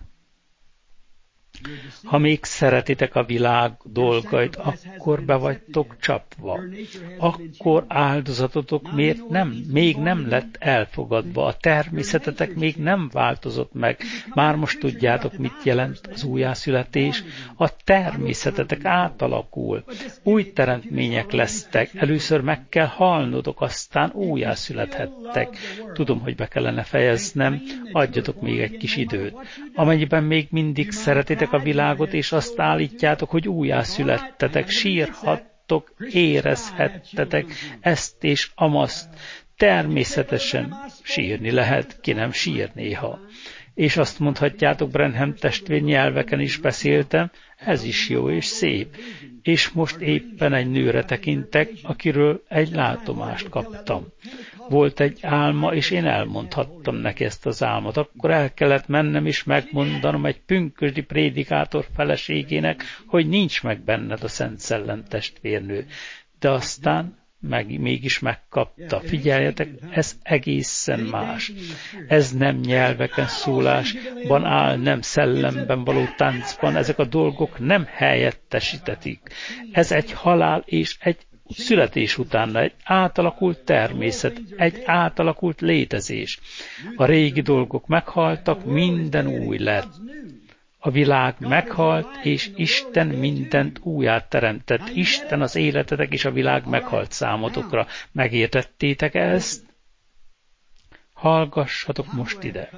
Ha még szeretitek a világ dolgait, akkor be vagytok csapva. Akkor áldozatotok miért nem, még nem lett elfogadva, a természetetek még nem változott meg. Már most tudjátok, mit jelent az újjászületés. A természetetek átalakul. Új teremtmények lesztek. Először meg kell halnotok, aztán újjászülethettek. Tudom, hogy be kellene fejeznem, adjatok még egy kis időt. Amennyiben még mindig szeretitek a világot, és azt állítjátok, hogy újjászülettetek, sírhattok, érezhettetek ezt és amazt. Természetesen sírni lehet, ki nem sír néha. És azt mondhatjátok, Branham testvér, nyelveken is beszéltem, ez is jó és szép. És most éppen egy nőre tekintek, akiről egy látomást kaptam. Volt egy álma, és én elmondhattam neki ezt az álmot. Akkor el kellett mennem és megmondanom egy pünkösdi prédikátor feleségének, hogy nincs meg benned a Szent Szellem, testvérnő. De aztán meg, mégis megkapta. Figyeljetek, ez egészen más. Ez nem nyelveken szólásban áll, nem szellemben való táncban. Ezek a dolgok nem helyettesítetik. Ez egy halál és egy születés utána egy átalakult természet, egy átalakult létezés. A régi dolgok meghaltak, minden új lett. A világ meghalt, és Isten mindent újjá teremtett. Isten az életetek és a világ meghalt számotokra. Megértettétek ezt? Hallgassatok most ide.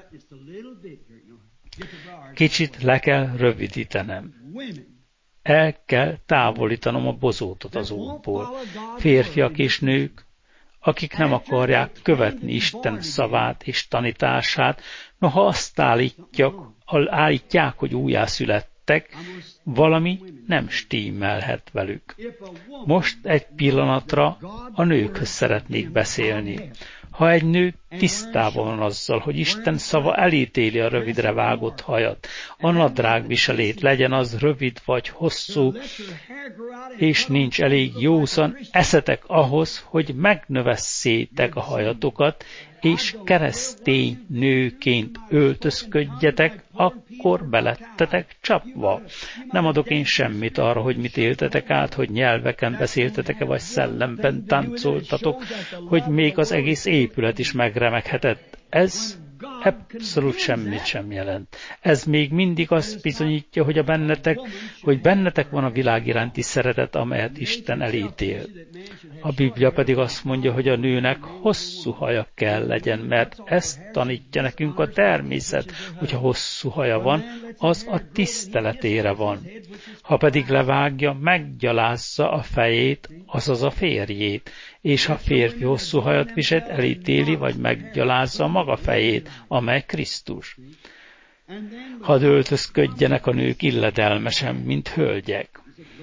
Kicsit le kell rövidítenem. El kell távolítanom a bozótot az útból. Férfiak és nők, akik nem akarják követni Isten szavát és tanítását, noha azt állítják, állítják, hogy újjászülettek, valami nem stímmelhet velük. Most egy pillanatra a nőkhöz szeretnék beszélni. Ha egy nő tisztában van azzal, hogy Isten szava elítéli a rövidre vágott hajat, a nadrágviselét, legyen az rövid vagy hosszú, és nincs elég józan eszetek ahhoz, hogy megnövesszétek a hajatokat, és keresztény nőként öltözködjetek, akkor belettetek csapva. Nem adok én semmit arra, hogy mit éltetek át, hogy nyelveken beszéltetek-e, vagy szellemben táncoltatok, hogy még az egész épület is megremeghetett. Ez abszolút semmit sem jelent. Ez még mindig azt bizonyítja, hogy a bennetek, hogy bennetek van a világ iránti szeretet, amelyet Isten elítél. A Biblia pedig azt mondja, hogy a nőnek hosszú haja kell legyen, mert ezt tanítja nekünk a természet, hogyha hosszú haja van, az a tiszteletére van. Ha pedig levágja, meggyalázza a fejét, azaz a férjét, és ha férfi hosszú hajat viselt, elítéli, vagy meggyalázza maga fejét, amely Krisztus. Hadd öltözködjenek a nők illedelmesen, mint hölgyek.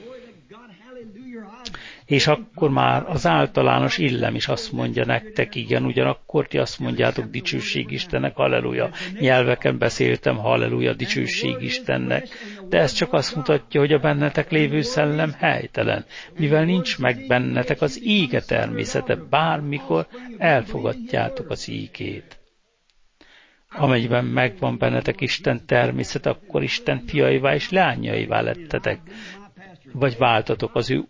És akkor már az általános illem is azt mondja nektek, igen, ugyanakkor ti azt mondjátok, dicsőség Istennek, halleluja. Nyelveken beszéltem, halleluja, dicsőség Istennek. De ez csak azt mutatja, hogy a bennetek lévő szellem helytelen, mivel nincs meg bennetek az íge természete, bármikor elfogadjátok az ígét. Amennyiben megvan bennetek Isten természete, akkor Isten fiaivá és leányaivá lettetek, vagy váltatok az ő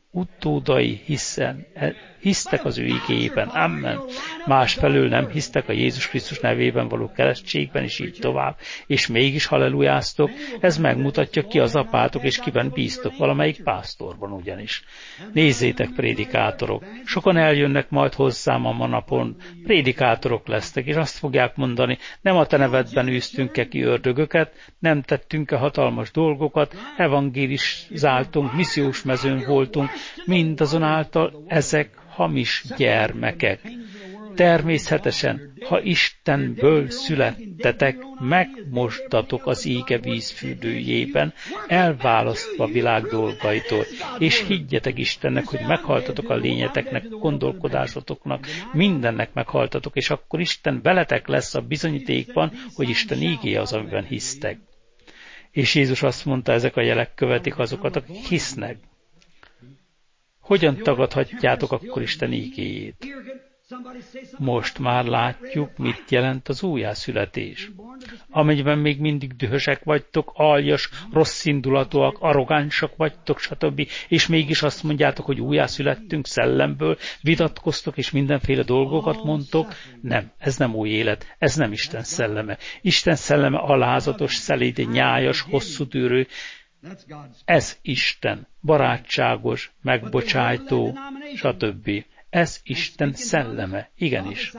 utódai hiszen, hisztek az ő igéjében. Amen. Másfelől nem hisztek a Jézus Krisztus nevében való keresztségben, és így tovább. És mégis hallelujáztok, ez megmutatja, ki az apátok, és kiben bíztok, valamelyik pásztorban ugyanis. Nézzétek, prédikátorok, sokan eljönnek majd hozzám a manapon, prédikátorok lesztek, és azt fogják mondani, nem a te nevedben űztünk-e ki ördögöket, nem tettünk-e hatalmas dolgokat, evangélizáltunk, missziós mezőn voltunk, mindazonáltal ezek hamis gyermekek. Természetesen, ha Istenből születtetek, megmostatok az ége vízfürdőjében, elválasztva a világ dolgaitól, és higgyetek Istennek, hogy meghaltatok a lényeteknek, gondolkodásotoknak, mindennek meghaltatok, és akkor Isten veletek lesz a bizonyítékban, hogy Isten ígéje az, amiben hisztek. És Jézus azt mondta, ezek a jelek követik azokat, akik hisznek. Hogyan tagadhatjátok akkor Isten ígéjét? Most már látjuk, mit jelent az újjászületés. Amennyiben még mindig dühösek vagytok, aljas, rosszindulatúak, arrogánsak vagytok, stb. És mégis azt mondjátok, hogy újjászülettünk szellemből, vitatkoztok és mindenféle dolgokat mondtok, nem, ez nem új élet, ez nem Isten szelleme. Isten szelleme alázatos, szelíd, nyájas, hosszútűrő, ez Isten, barátságos, megbocsájtó, stb. Ez Isten szelleme, igenis.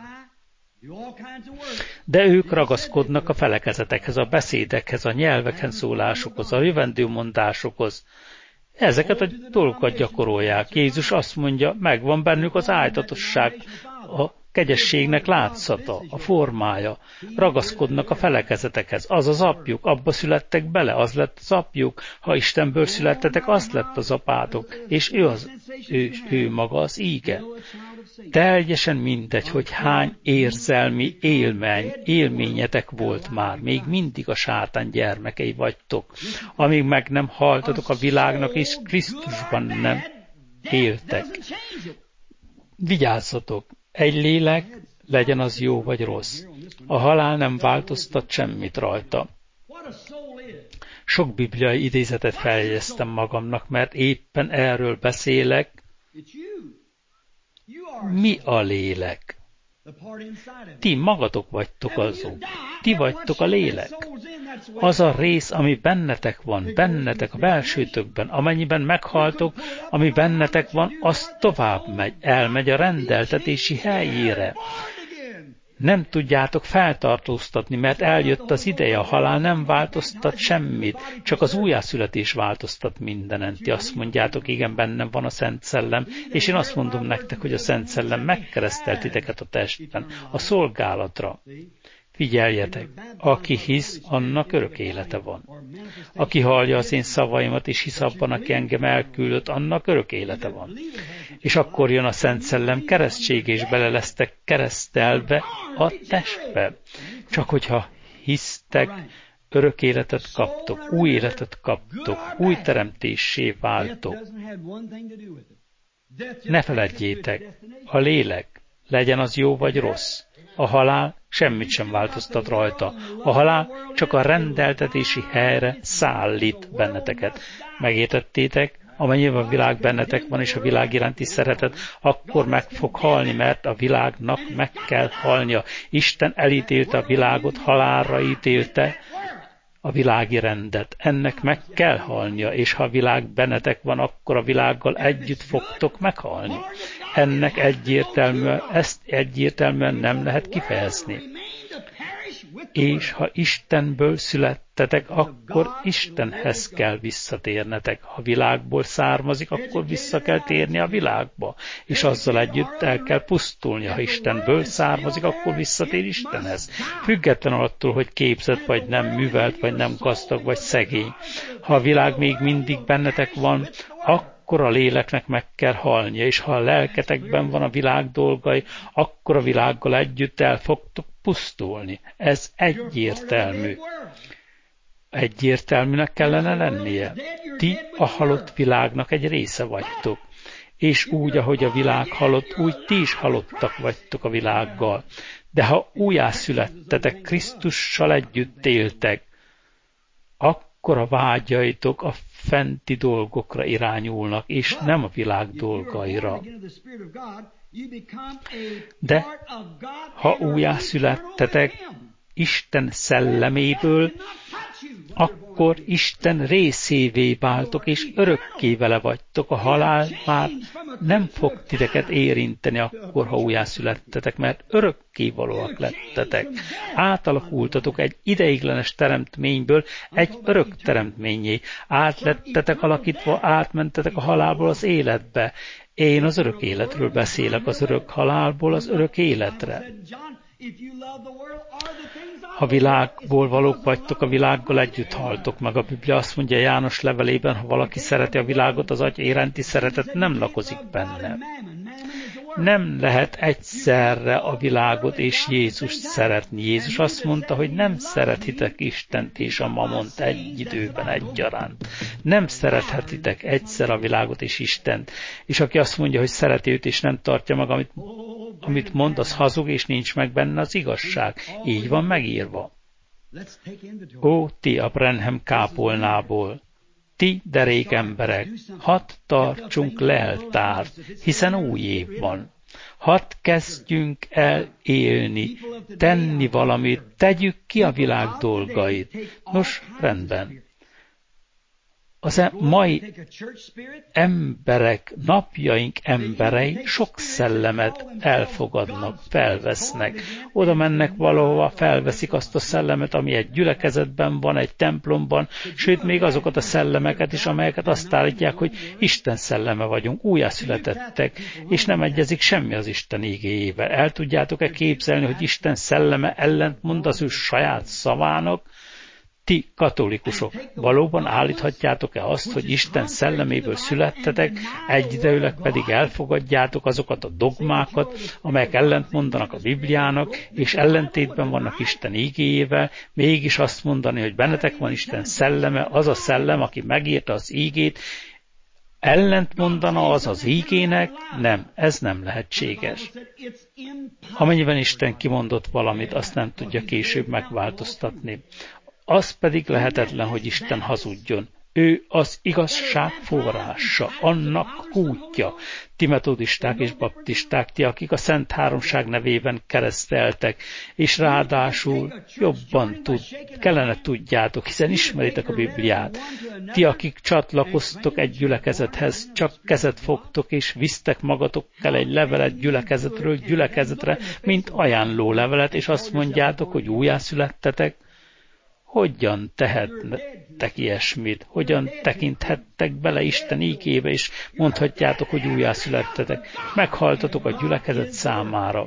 De ők ragaszkodnak a felekezetekhez, a beszédekhez, a nyelveken szólásokhoz, a jövendőmondásokhoz. Ezeket a dolgokat gyakorolják. Jézus azt mondja, megvan bennük az ájtatosság, a kegyességnek látszata, a formája. Ragaszkodnak a felekezetekhez. Az az apjuk, abba születtek bele, az lett az apjuk. Ha Istenből születtetek, az lett az apátok. És ő, az, ő, ő maga az íge. Teljesen mindegy, hogy hány érzelmi élmény, élményetek volt már. Még mindig a sátán gyermekei vagytok. Amíg meg nem haltatok a világnak, és Krisztusban nem éltek. Vigyázzatok! Egy lélek, legyen az jó vagy rossz. A halál nem változtat semmit rajta. Sok bibliai idézetet feljegyeztem magamnak, mert éppen erről beszélek. Mi a lélek? Ti magatok vagytok azok. Ti vagytok a lélek. Az a rész, ami bennetek van, bennetek a belsőtökben, amennyiben meghaltok, ami bennetek van, az tovább megy, elmegy a rendeltetési helyére. Nem tudjátok feltartóztatni, mert eljött az ideje, a halál nem változtat semmit, csak az újjászületés változtat mindenen. Ti azt mondjátok, igen, bennem van a Szent Szellem, és én azt mondom nektek, hogy a Szent Szellem megkeresztelt titeket a testben, a szolgálatra. Figyeljetek, aki hisz, annak örök élete van. Aki hallja az én szavaimat, és hisz abban, aki engem elküldött, annak örök élete van. És akkor jön a Szent Szellem keresztség, és bele lesztek keresztelve a testbe. Csak hogyha hisztek, örök életet kaptok, új életet kaptok, új teremtéssé váltok. Ne feledjétek, a lélek, legyen az jó vagy rossz. A halál semmit sem változtat rajta. A halál csak a rendeltetési helyre szállít benneteket. Megértettétek? Amennyiben a világ bennetek van, és a világ iránti szeretet, akkor meg fog halni, mert a világnak meg kell halnia. Isten elítélte a világot, halálra ítélte a világi rendet. Ennek meg kell halnia, és ha a világ bennetek van, akkor a világgal együtt fogtok meghalni. Ennek egyértelműen, ezt egyértelműen nem lehet kifejezni. És ha Istenből születtetek, akkor Istenhez kell visszatérnetek. Ha világból származik, akkor vissza kell térni a világba, és azzal együtt el kell pusztulni. Ha Istenből származik, akkor visszatér Istenhez. Független attól, hogy képzett vagy nem, művelt vagy nem, gazdag vagy szegény. Ha a világ még mindig bennetek van, akkor akkor a léleknek meg kell halnia, és ha a lelketekben van a világ dolgai, akkor a világgal együtt el fogtok pusztulni. Ez egyértelmű. Egyértelműnek kellene lennie. Ti a halott világnak egy része vagytok. És úgy, ahogy a világ halott, úgy ti is halottak vagytok a világgal. De ha újjászülettetek, Krisztussal együtt éltek, akkor akkor a vágyaitok a fenti dolgokra irányulnak, és nem a világ dolgaira. De ha újjászülettetek Isten szelleméből, akkor Isten részévé váltok, és örökké vele vagytok. A halál már nem fog titeket érinteni akkor, ha újjászülettetek, mert örökké valóak lettetek. Átalakultatok egy ideiglenes teremtményből egy örök teremtményé. Átlettetek alakítva, átmentetek a halálból az életbe. Én az örök életről beszélek, az örök halálból az örök életre. Ha világból valók vagytok, a világgal együtt haltok meg. A Biblia azt mondja János levelében, ha valaki szereti a világot, az atya iránti szeretet nem lakozik benne. Nem lehet egyszerre a világot és Jézust szeretni. Jézus azt mondta, hogy nem szeretitek Istent és a mamont egy időben egyaránt. Nem szerethetitek egyszer a világot és Istent. És aki azt mondja, hogy szereti őt és nem tartja meg, amit, amit mond, az hazug és nincs meg benne az igazság. Így van megírva. Ó, ti a Branham kápolnából! Ti derék emberek, hadd tartsunk leltárt, hiszen új év van. Hadd kezdjünk el élni, tenni valamit, tegyük ki a világ dolgait. Nos, rendben. Az e- mai emberek, napjaink emberei sok szellemet elfogadnak, felvesznek. Oda mennek valahova, felveszik azt a szellemet, ami egy gyülekezetben van, egy templomban, sőt még azokat a szellemeket is, amelyeket azt állítják, hogy Isten szelleme vagyunk, újjászületettek, és nem egyezik semmi az Isten igéjével. El tudjátok-e képzelni, hogy Isten szelleme ellentmond az ő saját szavának? Ti, katolikusok, valóban állíthatjátok-e azt, hogy Isten szelleméből születtetek, egyidejűleg pedig elfogadjátok azokat a dogmákat, amelyek ellentmondanak a Bibliának, és ellentétben vannak Isten ígéjével, mégis azt mondani, hogy bennetek van Isten szelleme, az a szellem, aki megírta az ígét, ellentmondana az az ígének? Nem, ez nem lehetséges. Amennyiben Isten kimondott valamit, azt nem tudja később megváltoztatni. Az pedig lehetetlen, hogy Isten hazudjon. Ő az igazság forrása, annak útja. Ti metodisták és baptisták, ti, akik a Szent Háromság nevében kereszteltek, és ráadásul jobban tud, kellene tudjátok, hiszen ismeritek a Bibliát. Ti, akik csatlakoztok egy gyülekezethez, csak kezet fogtok, és visztek magatokkal egy levelet gyülekezetről gyülekezetre, mint ajánló levelet, és azt mondjátok, hogy újjászülettetek. Hogyan tehettek ilyesmit? Hogyan tekinthettek bele Isten ígébe, és mondhatjátok, hogy újjászülettetek? Meghaltatok a gyülekezet számára.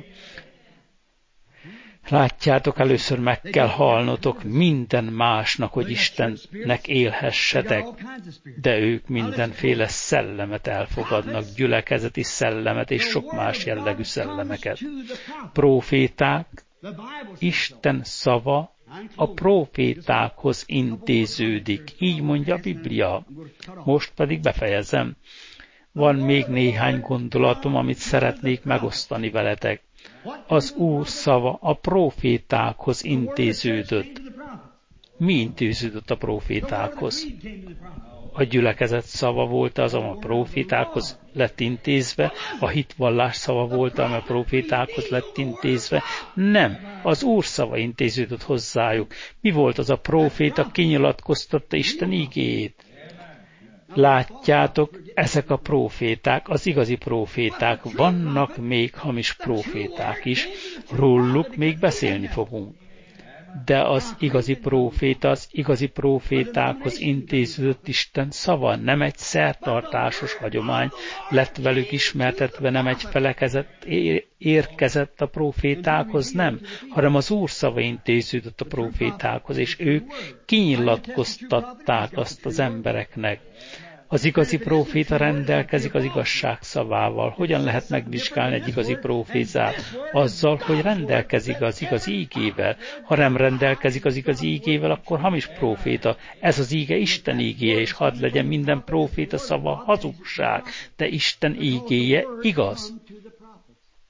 Látjátok, először meg kell halnotok minden másnak, hogy Istennek élhessetek, de ők mindenféle szellemet elfogadnak, gyülekezeti szellemet és sok más jellegű szellemeket. Proféták, Isten szava a profétákhoz intéződik, így mondja a Biblia. Most pedig befejezem. Van még néhány gondolatom, amit szeretnék megosztani veletek. Az Úr szava a profétákhoz intéződött. Mi intéződött a profétákhoz? A gyülekezet szava volt az, ami a profétákhoz lett intézve, a hitvallás szava volt, ami a profétákhoz lett intézve. Nem, az Úr szava intéződött hozzájuk. Mi volt az a proféta, kinyilatkoztatta Isten igéjét? Látjátok, ezek a proféták, az igazi proféták, vannak még hamis proféták is, róluk még beszélni fogunk. De az igazi próféta, az igazi prófétákhoz intéződött Isten szava, nem egy szertartásos hagyomány lett velük ismertetve, nem egy felekezet érkezett a prófétákhoz, nem, hanem az Úr szava intéződött a prófétákhoz, és ők kinyilatkoztatták azt az embereknek. Az igazi próféta rendelkezik az igazság szavával. Hogyan lehet megvizsgálni egy igazi prófétát? Azzal, hogy rendelkezik az igazi ígével. Ha nem rendelkezik az igazi ígével, akkor hamis próféta. Ez az íge Isten ígéje, és hadd legyen minden próféta szava hazugság, de Isten ígéje igaz.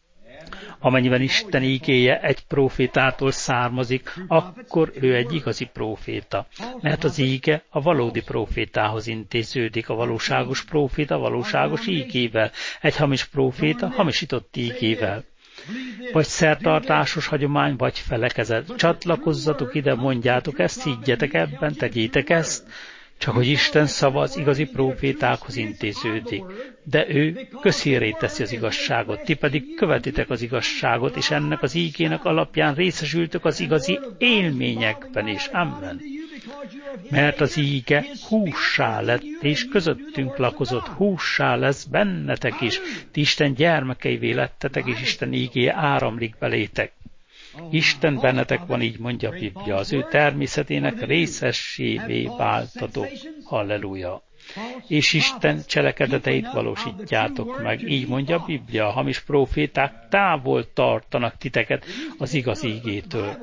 Amennyiben Isten ígéje egy prófétától származik, akkor ő egy igazi próféta, mert az íge a valódi prófétához intéződik, a valóságos próféta valóságos ígével, egy hamis próféta hamisított ígével. Vagy szertartásos hagyomány, vagy felekezet. Csatlakozzatok ide, mondjátok ezt, higgyetek ebben, tegyétek ezt, csak hogy Isten szava az igazi prófétákhoz intéződik. De ő közhírré teszi az igazságot, ti pedig követitek az igazságot, és ennek az ígének alapján részesültök az igazi élményekben is. Amen. Mert az íge hússá lett, és közöttünk lakozott, hússá lesz bennetek is. Ti Isten gyermekeivé lettetek, és Isten ígéje áramlik belétek. Isten bennetek van, így mondja a Biblia, az ő természetének részessévé váltatok. Halleluja! És Isten cselekedeteit valósítjátok meg, így mondja a Biblia, a hamis próféták távol tartanak titeket az igaz ígétől.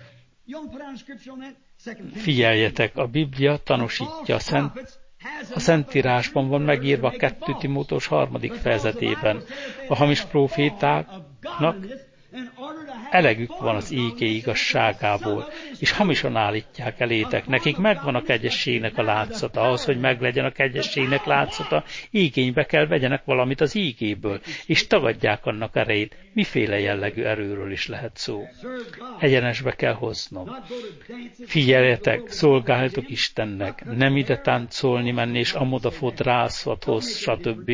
Figyeljetek, a Biblia tanúsítja, a, Szent, a Szentírásban van megírva a kettő Timóteus harmadik fejezetében. A hamis prófétáknak elegük van az ígé igazságából, és hamisan állítják elétek. Nekik megvan a kegyességnek a látszata, ahhoz, hogy meglegyen a kegyességnek látszata, igénybe kell vegyenek valamit az ígéből, és tagadják annak erejét. Miféle jellegű erőről is lehet szó? Egyenesbe kell hoznom. Figyeljetek, szolgáljatok Istennek, nem ide táncolni menni, és amoda fodrászathoz, stb.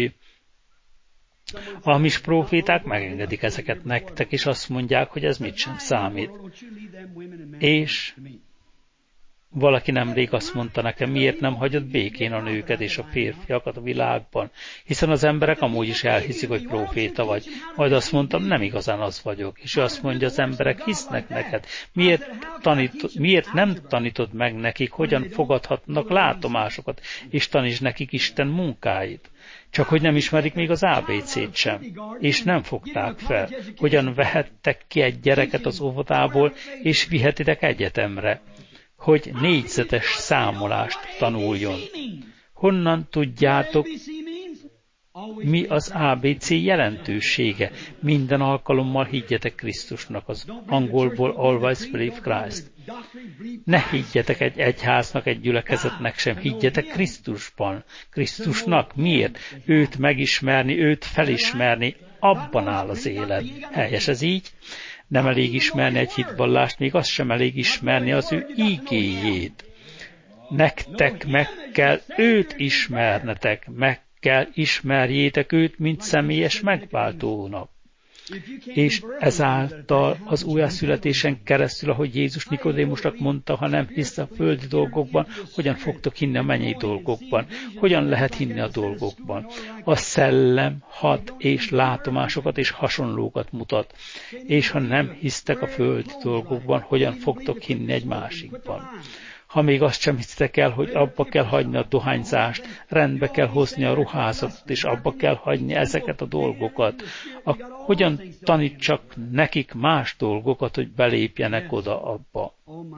A hamis próféták megengedik ezeket nektek, és azt mondják, hogy ez mit sem számít. És valaki nemrég azt mondta nekem, miért nem hagyod békén a nőket és a férfiakat a világban, hiszen az emberek amúgy is elhiszik, hogy próféta vagy. Majd azt mondtam, nem igazán az vagyok. És ő azt mondja, az emberek hisznek neked. Miért, tanít, miért nem tanítod meg nekik, hogyan fogadhatnak látomásokat, és tanítsd nekik Isten munkáit? Csak hogy nem ismerik még az á bé cét sem, és nem fogták fel, hogyan vehettek ki egy gyereket az óvodából, és vihetitek egyetemre, hogy négyzetes számolást tanuljon. Honnan tudjátok, mi az á bé cé jelentősége? Minden alkalommal higgyetek Krisztusnak, az angolból Always Believe Christ. Ne higgyetek egy egyháznak, egy gyülekezetnek sem, higgyetek Krisztusban. Krisztusnak miért? Őt megismerni, őt felismerni, abban áll az élet. Helyes ez így? Nem elég ismerni egy hitvallást, még az sem elég ismerni az ő ígéjét. Nektek meg kell őt ismernetek, meg kell ismerjétek őt, mint személyes megváltónak. És ezáltal az újjászületésen keresztül, ahogy Jézus Nikodémusnak mondta, ha nem hisz a földi dolgokban, hogyan fogtok hinni a mennyei dolgokban? Hogyan lehet hinni a dolgokban? A szellem hat és látomásokat és hasonlókat mutat. És ha nem hisztek a földi dolgokban, hogyan fogtok hinni egy másikban? Ha még azt sem hisztek el, hogy abba kell hagyni a dohányzást, rendbe kell hozni a ruházatot, és abba kell hagyni ezeket a dolgokat, a, hogyan tanítsak nekik más dolgokat, hogy belépjenek oda abba?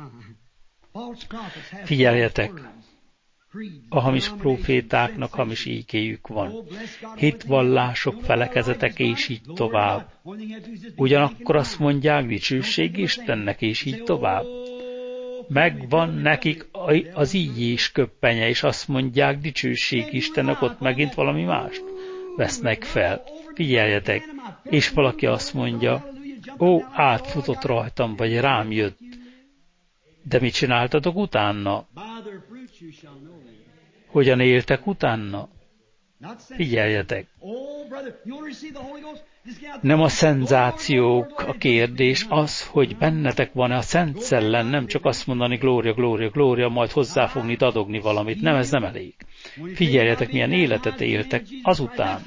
Figyeljetek! A hamis prófétáknak hamis ígéjük van. Hitvallások, felekezetek, és így tovább. Ugyanakkor azt mondják, dicsőség Istennek, és így tovább. Megvan nekik az ígyés köppenye, és azt mondják, dicsőség Istennek, ott megint valami mást vesznek fel. Figyeljetek, és valaki azt mondja, ó, átfutott rajtam, vagy rám jött. De mit csináltatok utána? Hogyan éltek utána? Figyeljetek! Nem a szenzációk a kérdés, az, hogy bennetek van-e a Szent Szellem, nem csak azt mondani, glória, glória, glória, majd hozzáfogni, dadogni valamit. Nem, ez nem elég. Figyeljetek, milyen életet éltek azután.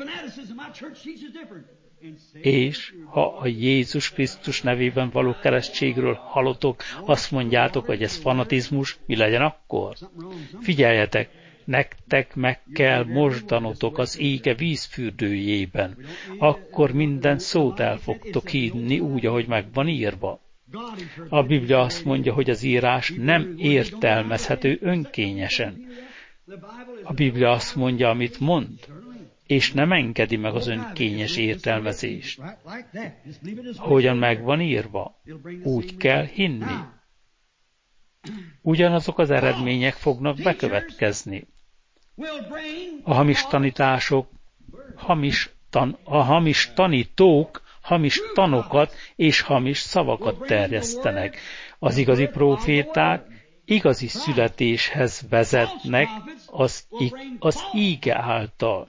És ha a Jézus Krisztus nevében való keresztségről hallotok, azt mondjátok, hogy ez fanatizmus, mi legyen akkor? Figyeljetek! Nektek meg kell mosdanotok az ége vízfürdőjében, akkor minden szót el fogtok hinni úgy, ahogy meg van írva. A Biblia azt mondja, hogy az írás nem értelmezhető önkényesen. A Biblia azt mondja, amit mond. és nem engedi meg az önkényes értelmezést. Hogyan meg van írva, úgy kell hinni. Ugyanazok az eredmények fognak bekövetkezni. A hamis tanítások, hamis tan, a hamis tanítók hamis tanokat és hamis szavakat terjesztenek. Az igazi próféták igazi születéshez vezetnek az, az íge által.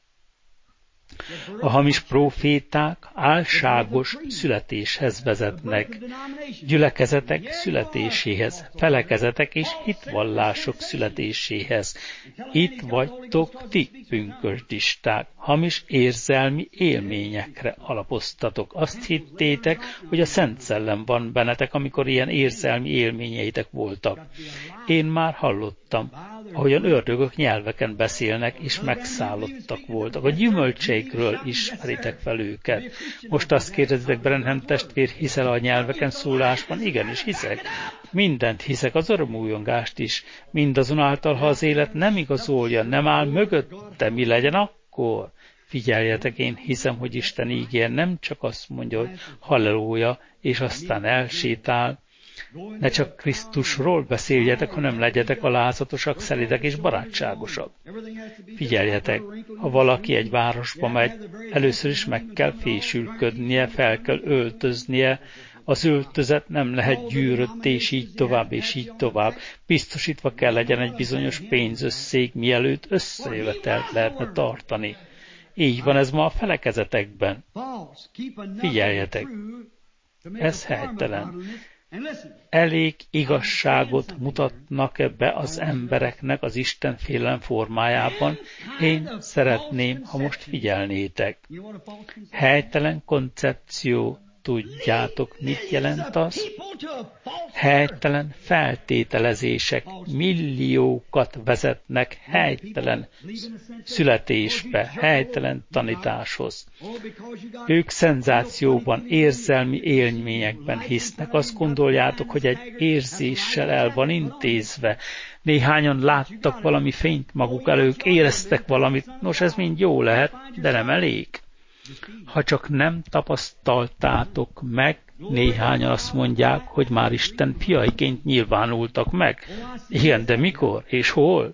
A hamis próféták álságos születéshez vezetnek, gyülekezetek születéséhez, felekezetek és hitvallások születéséhez. Itt vagytok ti, pünkösdisták, hamis érzelmi élményekre alapoztatok. Azt hittétek, hogy a Szent Szellem van bennetek, amikor ilyen érzelmi élményeitek voltak. Én már hallottam, ahogyan ördögök nyelveken beszélnek, és megszállottak voltak. A gyümölcseikről ismeritek fel őket. Most azt kérdezitek, Branham testvér, hiszel a nyelveken szólásban? Igenis hiszek. Mindent hiszek, az örömújongást is. Mindazonáltal, ha az élet nem igazolja, nem áll mögötte, mi legyen akkor? Figyeljetek, én hiszem, hogy Isten ígér, nem csak azt mondja, hogy halleluja, és aztán elsétál. Ne csak Krisztusról beszéljetek, hanem legyetek alázatosak, szelidek és barátságosak. Figyeljetek, ha valaki egy városba megy, először is meg kell fésülködnie, fel kell öltöznie, az öltözet nem lehet gyűrött, és így tovább, és így tovább. Biztosítva kell legyen egy bizonyos pénzösszég, mielőtt összejövetelt lehetne tartani. Így van ez ma a felekezetekben. Figyeljetek, ez helytelen. Elég igazságot mutatnak be az embereknek az Isten félelem formájában. Én szeretném, ha most figyelnétek. Helytelen koncepció, tudjátok, mit jelent az? Helytelen feltételezések milliókat vezetnek helytelen születésbe, helytelen tanításhoz. Ők szenzációban, érzelmi élményekben hisznek. Azt gondoljátok, hogy egy érzéssel el van intézve. Néhányan láttak valami fényt maguk elők, éreztek valamit. Nos, ez mind jó lehet, de nem elég. Ha csak nem tapasztaltátok meg, néhányan azt mondják, hogy már Isten fiaiként nyilvánultak meg. Igen, de mikor és hol?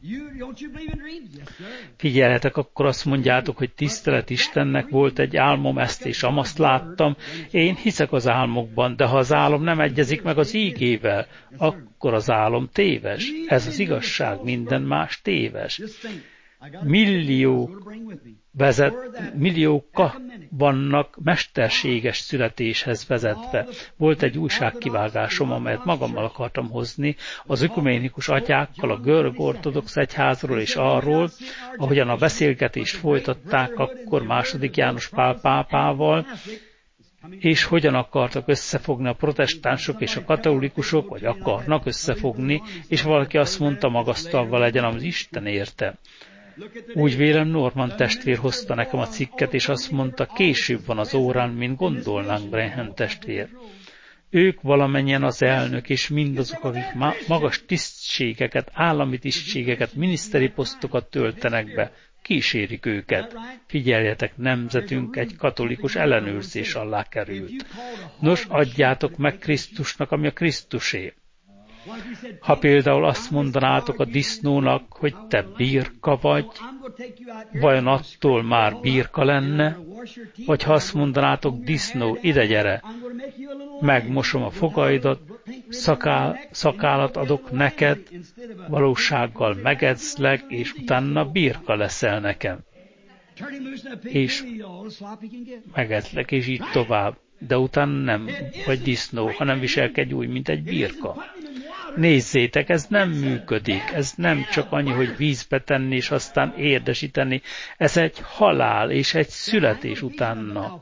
Figyeljetek, akkor azt mondjátok, hogy tisztelet Istennek, volt egy álmom, ezt és amazt láttam. Én hiszek az álmokban, de ha az álom nem egyezik meg az ígével, akkor az álom téves. Ez az igazság, minden más téves. Millió vezet, milliók vannak mesterséges születéshez vezetve. Volt egy újságkivágásom, amelyet magammal akartam hozni, az ökuménikus atyákkal, a görög ortodox egyházról és arról, ahogyan a beszélgetést folytatták akkor második János Pál pápával, és hogyan akartak összefogni a protestánsok és a katolikusok, vagy akarnak összefogni, és valaki azt mondta, magasztalva legyen az Isten érte. Úgy vélem, Norman testvér hozta nekem a cikket, és azt mondta, később van az órán, mint gondolnánk, Branham testvér. Ők valamennyien az elnök, és mindazok, akik magas tisztségeket, állami tisztségeket, miniszteri posztokat töltenek be, kísérik őket. Figyeljetek, nemzetünk egy katolikus ellenőrzés alá került. Nos, adjátok meg Krisztusnak, ami a Krisztusé. Ha például azt mondanátok a disznónak, hogy te birka vagy, vajon attól már birka lenne? Vagy ha azt mondanátok, disznó, ide gyere, megmosom a fogaidat, szakál, szakállat adok neked, valósággal megedzlek, és utána birka leszel nekem. És megedzlek, és így tovább. De utána nem vagy disznó, hanem viselkedj úgy, mint egy birka. Nézzétek, ez nem működik, ez nem csak annyi, hogy vízbe tenni, és aztán érdesíteni, ez egy halál és egy születés utána.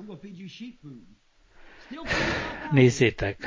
Nézzétek,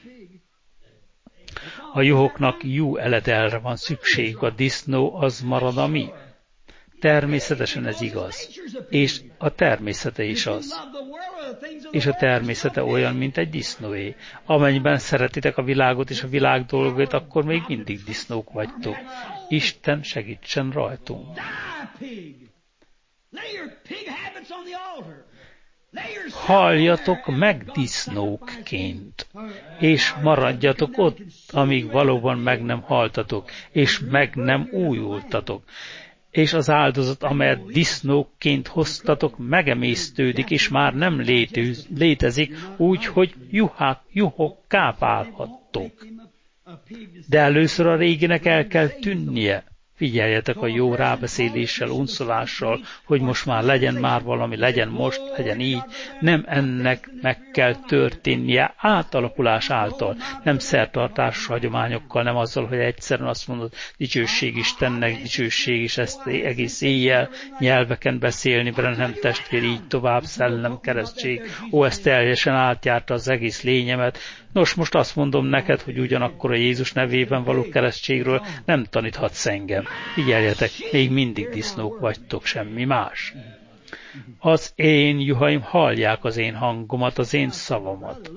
a juhoknak jó eletelre van szükség, a disznó az marad a mi. Természetesen ez igaz, és a természete is az. És a természete olyan, mint egy disznóé. Amennyiben szeretitek a világot és a világ dolgait, akkor még mindig disznók vagytok. Isten segítsen rajtunk. Halljatok meg disznókként, és maradjatok ott, amíg valóban meg nem haltatok, és meg nem újultatok. És az áldozat, amelyet disznókként hoztatok, megemésztődik, és már nem létőz, létezik, úgy, hogy juhák, juhok kápálhattok. De először a réginek el kell tűnnie. Figyeljetek a jó rábeszéléssel, unszolással, hogy most már legyen már valami, legyen most, legyen így. Nem ennek meg kell történnie átalakulás által, nem szertartásos hagyományokkal, nem azzal, hogy egyszerűen azt mondod, dicsőség Istennek, dicsőség is ezt egész éjjel nyelveken beszélni, Branham testvér, így tovább, szellem, keresztség. Ó, ez teljesen átjárta az egész lényemet. Nos, most azt mondom neked, hogy ugyanakkor a Jézus nevében való keresztségről nem taníthatsz engem. Figyeljetek, még mindig disznók vagytok, semmi más. Az én juhaim hallják az én hangomat, az én szavamat.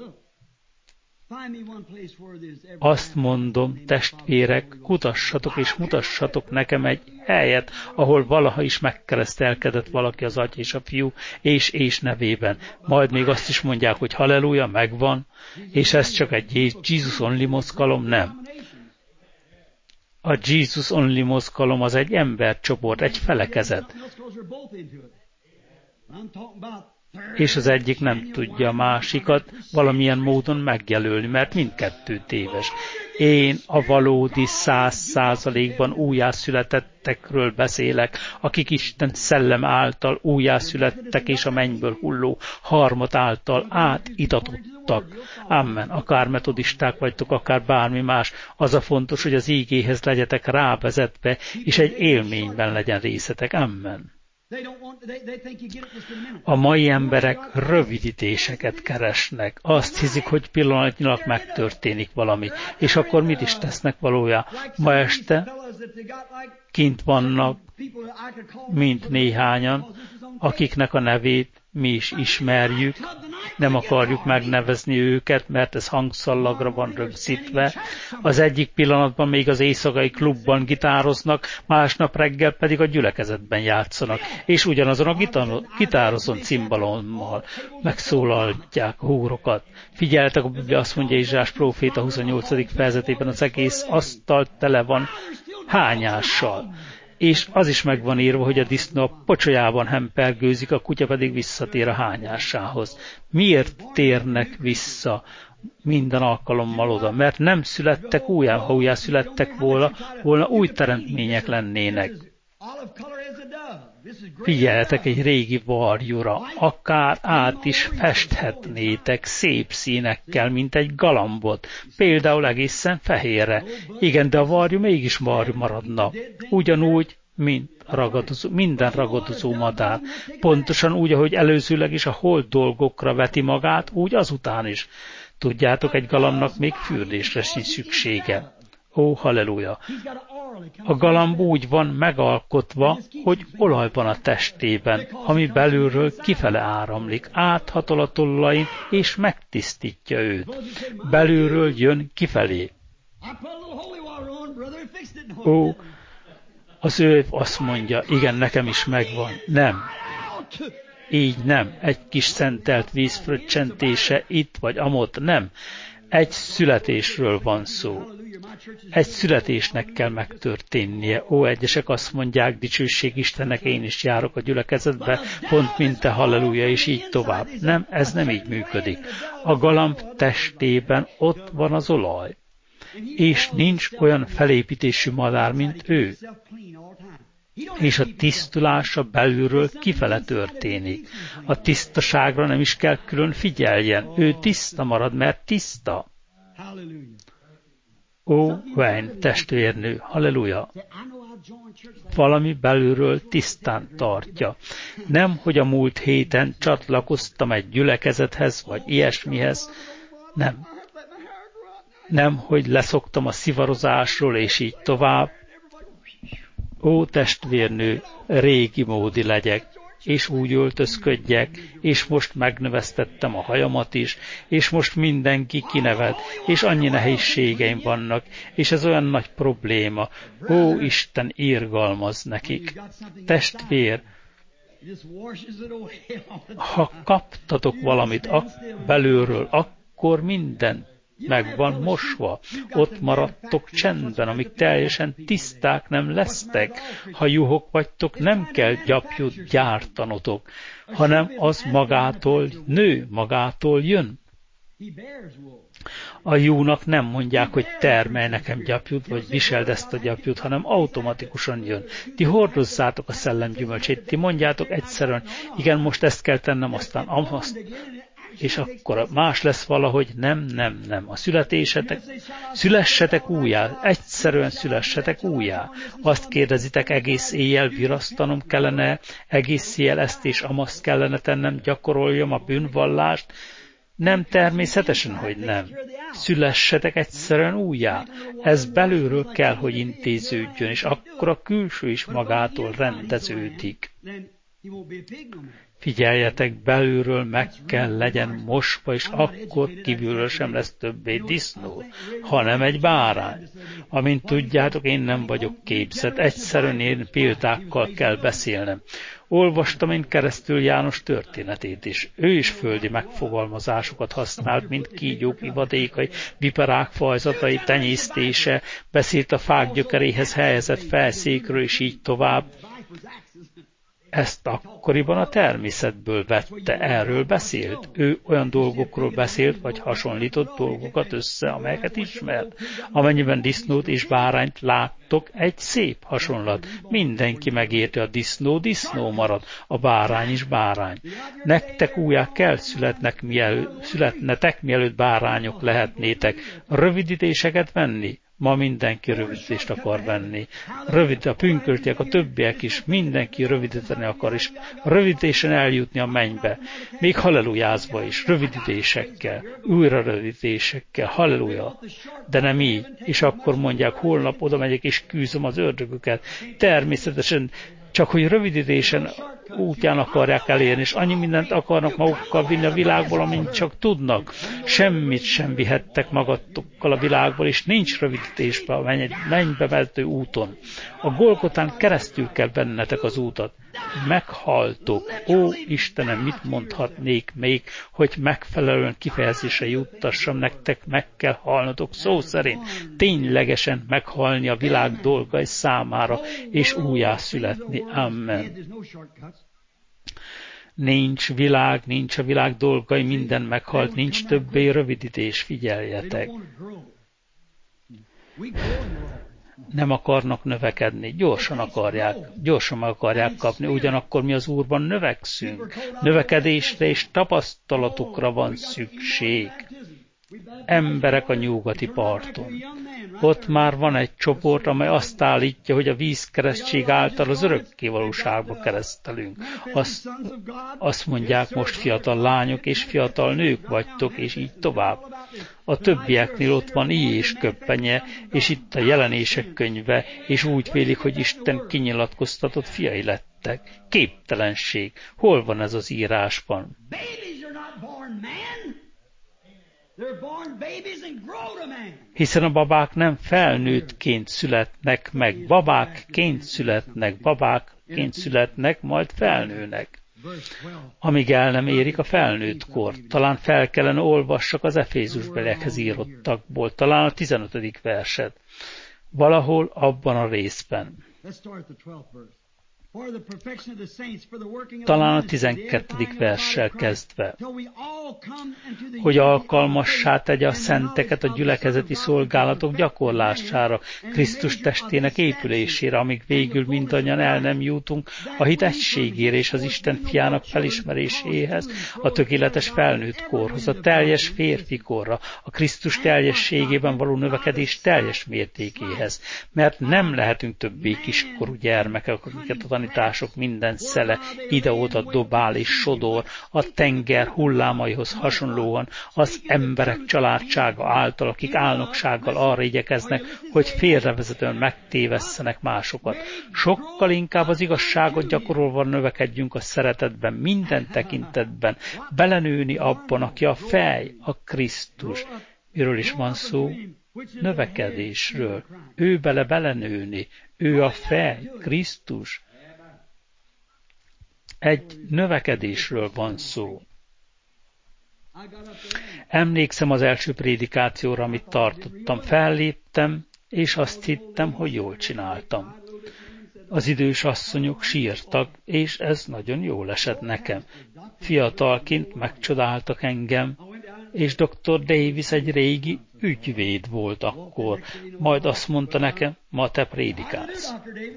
Azt mondom, testvérek, kutassatok és mutassatok nekem egy helyet, ahol valaha is megkeresztelkedett valaki az Atya és a Fiú és és nevében. Majd még azt is mondják, hogy halleluja, megvan, és ez csak egy Jesus Only mozgalom, nem. A Jesus Only mozgalom az egy embercsoport, egy felekezet. És az egyik nem tudja a másikat valamilyen módon megjelölni, mert mindkettő téves. Én a valódi száz százalékban újjászületettekről beszélek, akik Isten szellem által újjászülettek, és a mennyből hulló harmat által átitatottak. Amen. Akár metodisták vagytok, akár bármi más, az a fontos, hogy az ígéhez legyetek rávezetve, és egy élményben legyen részetek. Amen. A mai emberek rövidítéseket keresnek. Azt hiszik, hogy pillanatnyilag megtörténik valami. És akkor mit is tesznek valójában? Ma este kint vannak, mint néhányan, akiknek a nevét mi is ismerjük. Nem akarjuk megnevezni őket, mert ez hangszallagra van rögzítve. Az egyik pillanatban még az éjszakai klubban gitároznak, másnap reggel pedig a gyülekezetben játszanak, és ugyanazon a gitározon cimbalommal megszólalják a húrokat. Figyeltek, a Biblia azt mondja, Izsás próféta huszonnyolcadik fejezetében, az egész asztal tele van hányással. És az is meg van írva, hogy a disznó a pocsolyában hempergőzik, a kutya pedig visszatér a hányásához. Miért térnek vissza minden alkalommal oda? Mert nem születtek újjá, ha újjá születtek volna, volna új teremtmények lennének. Figyeljetek egy régi varjúra, akár át is festhetnétek szép színekkel, mint egy galambot, például egészen fehérre. Igen, de a varjú mégis varjú maradna. Ugyanúgy, mint ragadozó, minden ragadozó madár. Pontosan úgy, ahogy előzőleg is a hold dolgokra veti magát, úgy azután is. Tudjátok, egy galambnak még fürdésre sincs szüksége. Ó, halleluja! A galamb úgy van megalkotva, hogy olaj van a testében, ami belülről kifele áramlik, áthatol a tollain, és megtisztítja őt. Belülről jön kifelé. Ó, az ő azt mondja, igen, nekem is megvan. Nem. Így nem. Egy kis szentelt víz fröccsentése itt vagy amott, nem. Egy születésről van szó. Egy születésnek kell megtörténnie. Ó, egyesek azt mondják, dicsőség Istennek, én is járok a gyülekezetbe, pont mint te, halleluja, és így tovább. Nem, ez nem így működik. A galamb testében ott van az olaj, és nincs olyan felépítésű madár, mint ő. És a tisztulása belülről kifele történik. A tisztaságra nem is kell külön figyeljen. Ő tiszta marad, mert tiszta. Ó, Wayne, testvérnő, halleluja! Valami belülről tisztán tartja. Nem, hogy a múlt héten csatlakoztam egy gyülekezethez, vagy ilyesmihez. Nem. Nem, hogy leszoktam a szivarozásról, és így tovább. Ó, testvérnő, régi módi legyek, és úgy öltözködjek, és most megnövesztettem a hajamat is, és most mindenki kinevet, és annyi nehézségeim vannak, és ez olyan nagy probléma. Ó, Isten irgalmaz nekik. Testvér, Ha kaptatok valamit ak- belülről, akkor minden meg van mosva. Ott maradtok csendben, amíg teljesen tiszták nem lesztek. Ha juhok vagytok, nem kell gyapjút gyártanotok, hanem az magától nő, magától jön. A juhnak nem mondják, hogy termelj nekem gyapjút, vagy viseld ezt a gyapjút, hanem automatikusan jön. Ti hordozzátok a szellem gyümölcsét, ti mondjátok egyszerűen, igen, most ezt kell tennem, aztán azt, és akkor más lesz valahogy, nem, nem, nem. A születésetek, szülessetek újjá, egyszerűen szülessetek újjá. Azt kérdezitek, egész éjjel virasztanom kellene, egész éjjel ezt és amazt kellene tennem, gyakoroljam a bűnvallást. Nem, természetesen, hogy nem. Szülessetek egyszerűen újjá. Ez belülről kell, hogy intéződjön, és akkor a külső is magától rendeződik. Figyeljetek, belülről meg kell legyen mosva, és akkor kívülről sem lesz többé disznó, hanem egy bárány. Amint tudjátok, én nem vagyok képzett, egyszerűen én példákkal kell beszélnem. Olvastam én Keresztül János történetét is. Ő is földi megfogalmazásokat használt, mint kígyók ivadékai, viperák fajzatai tenyésztése, beszélt a fák gyökeréhez helyezett felszékről, és így tovább. Ezt akkoriban a természetből vette, erről beszélt. Ő olyan dolgokról beszélt, vagy hasonlított dolgokat össze, amelyeket ismert. Amennyiben disznót és bárányt láttok, egy szép hasonlat. Mindenki megérti, a disznó disznó marad, a bárány is bárány. Nektek újjá kell születnek, mielőtt, születnetek, mielőtt bárányok lehetnétek. Rövidítéseket venni? Ma mindenki rövidítést akar venni. Rövid, a pünkösdiek, a többiek is, mindenki rövidíteni akar, és rövidítésen eljutni a mennybe. Még hallelujázba is, rövidítésekkel, újra rövidítésekkel, halleluja. De nem így. És akkor mondják, holnap oda megyek és küzdöm az ördögöket. Természetesen csak hogy rövidítésen útján akarják elérni, és annyi mindent akarnak magukkal vinni a világból, amint csak tudnak. Semmit sem vihettek magatokkal a világból, és nincs rövidítésbe a mennybe vezető úton. A Golgotán keresztül kell vennetek az útat. Meghaltok. Ó, Istenem, mit mondhatnék még, hogy megfelelően kifejezésre juttassam nektek, meg kell halnotok szó szerint. Ténylegesen meghalni a világ dolgai számára, és újjászületni. Amen. Nincs világ, nincs a világ dolgai, minden meghalt, nincs többé rövidítés, figyeljetek. Nem akarnak növekedni, gyorsan akarják, gyorsan meg akarják kapni, ugyanakkor mi az Úrban növekszünk. Növekedésre és tapasztalatokra van szükség. Emberek a nyugati parton. Ott már van egy csoport, amely azt állítja, hogy a vízkeresztség által az örökkévalóságba keresztelünk. Azt, azt mondják, most fiatal lányok és fiatal nők vagytok, és így tovább. A többieknél ott van íj és köppenye, és itt a jelenések könyve, és úgy vélik, hogy Isten kinyilatkoztatott fiai lettek. Képtelenség. Hol van ez az írásban? Hiszen a babák nem felnőttként születnek meg, babákként születnek, babákként születnek, majd felnőnek. Amíg el nem érik a felnőtt kor. Talán fel kellene olvassak az Efézusbeliekhez írottakból, talán a tizenötödik verset. Valahol abban a részben. Talán a tizenkettedik verssel kezdve, hogy alkalmassá tegye a szenteket a gyülekezeti szolgálatok gyakorlására, Krisztus testének épülésére, amíg végül mindannyian el nem jutunk a hit egységére és az Isten fiának felismeréséhez, a tökéletes felnőtt korhoz, a teljes férfi korra, a Krisztus teljességében való növekedés teljes mértékéhez, mert nem lehetünk többé kiskorú gyermekek, akiket a tanítások minden szele ide-oda dobál és sodor, a tenger hullámaihoz hasonlóan az emberek családsága által, akik álnoksággal arra igyekeznek, hogy félrevezetően megtévesszenek másokat. Sokkal inkább az igazságot gyakorolva növekedjünk a szeretetben, minden tekintetben, belenőni abban, aki a fej, a Krisztus. Miről is van szó? Növekedésről. Ő bele belenőni. Ő a fej, Krisztus. egy növekedésről van szó. Emlékszem az első prédikációra, amit tartottam. Felléptem, és azt hittem, hogy jól csináltam. Az idős asszonyok sírtak, és ez nagyon jól esett nekem. Fiatalként megcsodáltak engem, és doktor Davis egy régi ügyvéd volt akkor. Majd azt mondta nekem, ma te prédikálsz.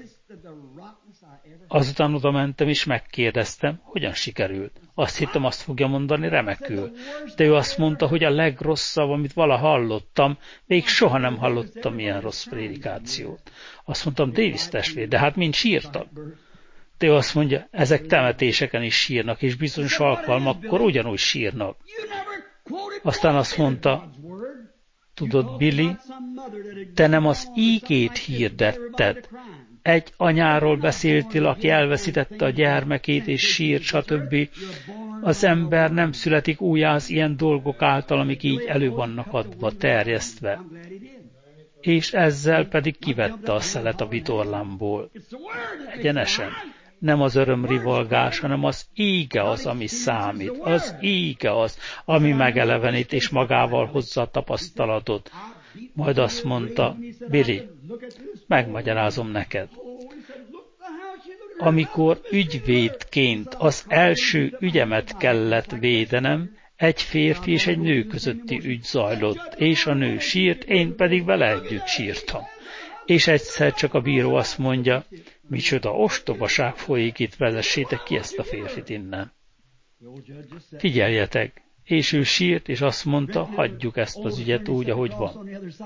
Azután oda mentem, és megkérdeztem, hogyan sikerült. Azt hittem, azt fogja mondani, remekül. De ő azt mondta, hogy a legrosszabb, amit valaha hallottam, még soha nem hallottam ilyen rossz prédikációt. Azt mondtam, Davis testvér, de hát mind sírtak. De ő azt mondja, ezek temetéseken is sírnak, és bizonyos alkalmakkor ugyanúgy sírnak. Aztán azt mondta, tudod, Billy, te nem az ígét hirdetted. Egy anyáról beszéltél, aki elveszítette a gyermekét, és sírt, stb. Az ember nem születik újjá az ilyen dolgok által, amik így elő vannak adva, terjesztve. És ezzel pedig kivette a szelet a vitorlámból. Egyenesen. Nem az örömrivalgás, hanem az íge az, ami számít. Az íge az, ami megelevenít, és magával hozza a tapasztalatot. Majd azt mondta, Billy, megmagyarázom neked. Amikor ügyvédként az első ügyemet kellett védenem, egy férfi és egy nő közötti ügy zajlott, és a nő sírt, én pedig vele együtt sírtam. És egyszer csak a bíró azt mondja, micsoda ostobaság folyik itt, vezessétek ki ezt a férfit innen. Figyeljetek! És ő sírt, és azt mondta, hagyjuk ezt az ügyet úgy, ahogy van.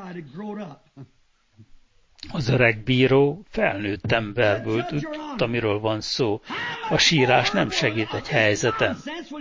Az öreg bíró felnőtt ember volt, úgy tudta, miről van szó. A sírás nem segít egy helyzeten.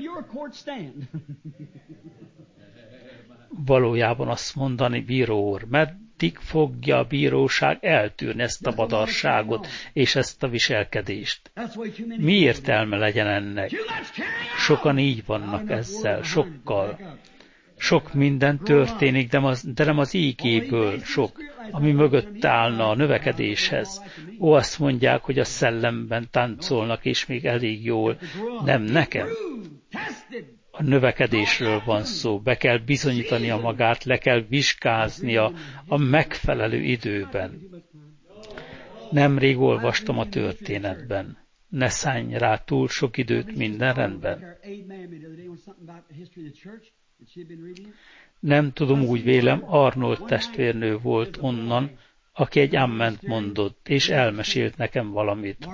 Valójában azt mondani, bíró úr, meddig fogja a bíróság eltűrni ezt a badarságot és ezt a viselkedést? Mi értelme legyen ennek? Sokan így vannak ezzel, sokkal. Sok minden történik, de, az, de nem az ígéből sok, ami mögött állna a növekedéshez. Ó, azt mondják, hogy a szellemben táncolnak, és még elég jól. Nem nekem. A növekedésről van szó, be kell bizonyítania magát, le kell vizsgáznia a megfelelő időben. Nemrég olvastam a történetben. Ne szállj rá túl sok időt, minden rendben. Nem tudom, úgy vélem, Arnold testvérnő volt onnan, aki egy amment mondott, és elmesélt nekem valamit.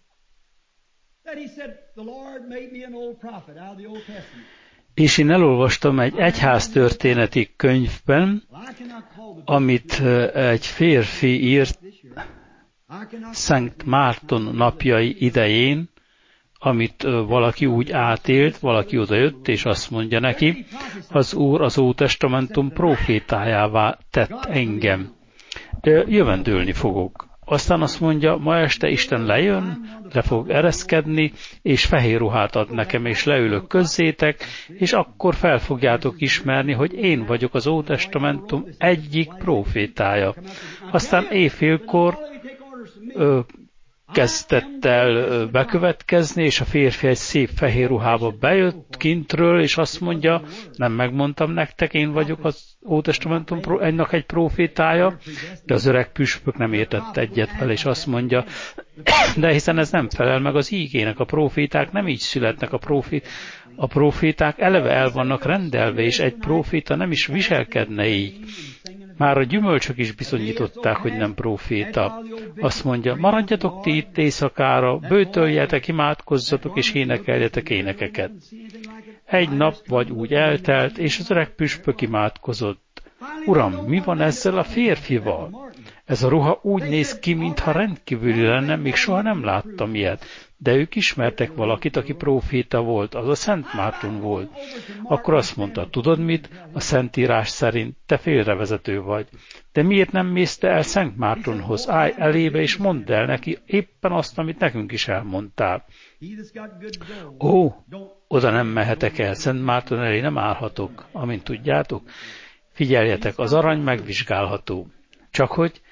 És én elolvastam egy egyháztörténeti könyvben, amit egy férfi írt Szent Márton napjai idején, amit valaki úgy átélt, valaki odajött, és azt mondja neki, az Úr az Ótestamentum profétájává tett engem. Jövendőlni fogok. Aztán azt mondja, ma este Isten lejön, le fog ereszkedni, és fehér ruhát ad nekem, és leülök közzétek, és akkor fel fogjátok ismerni, hogy én vagyok az Ótestamentum egyik profétája. Aztán éjfélkor ö, kezdett el bekövetkezni, és a férfi egy szép fehér ruhába bejött kintről, és azt mondja, nem megmondtam nektek, én vagyok az Ótestamentum egynek egy profétája, de az öreg püspök nem értett egyet vele, és azt mondja, de hiszen ez nem felel meg az ígének, a proféták nem így születnek, a, profét, a proféták eleve el vannak rendelve, és egy proféta nem is viselkedne így. Már a gyümölcsök is bizonyították, hogy nem proféta. Azt mondja, maradjatok ti itt éjszakára, bőtöljetek, imádkozzatok és énekeljetek énekeket. Egy nap vagy úgy eltelt, és az öreg püspök imádkozott. Uram, mi van ezzel a férfival? Ez a ruha úgy néz ki, mintha rendkívüli lenne, még soha nem láttam ilyet. De ők ismertek valakit, aki próféta volt, az a Szent Márton volt. Akkor azt mondta, tudod mit? A Szentírás szerint te félrevezető vagy. De miért nem mész te el Szent Mártonhoz? Állj elébe és mondd el neki éppen azt, amit nekünk is elmondtál. Ó, oda nem mehetek el, Szent Márton elé nem állhatok, amint tudjátok. Figyeljetek, az arany megvizsgálható. Csak hogy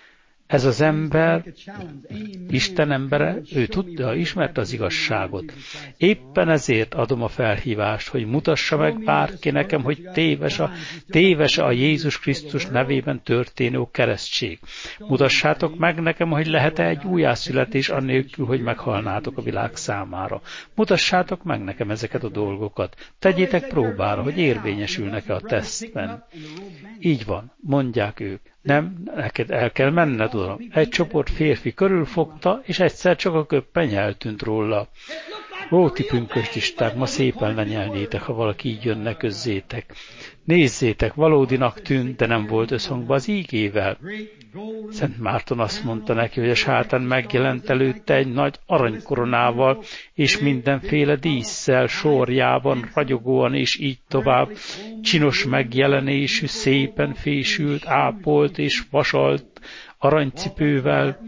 Ez az ember, Isten embere, ő tudta, ismerte az igazságot. Éppen ezért adom a felhívást, hogy mutassa meg bárki nekem, hogy téves a, téves a Jézus Krisztus nevében történő keresztség. Mutassátok meg nekem, hogy lehet-e egy újjászületés annélkül, hogy meghalnátok a világ számára. Mutassátok meg nekem ezeket a dolgokat. Tegyétek próbára, hogy érvényesülnek-e a tesztben. Így van, mondják ők. Nem, neked el kell menned oda. Egy csoport férfi körülfogta, és egyszer csak a köppeny eltűnt róla. Ó, ti pünkösdisták, ma szépen lenyelnétek, ha valaki így jönne közzétek. Nézzétek, valódinak tűnt, de nem volt összhangban az ígével. Szent Márton azt mondta neki, hogy a sátán megjelent előtte egy nagy aranykoronával, és mindenféle dísszel, sorjában, ragyogóan, és így tovább, csinos megjelenésű, szépen fésült, ápolt és vasalt aranycipővel.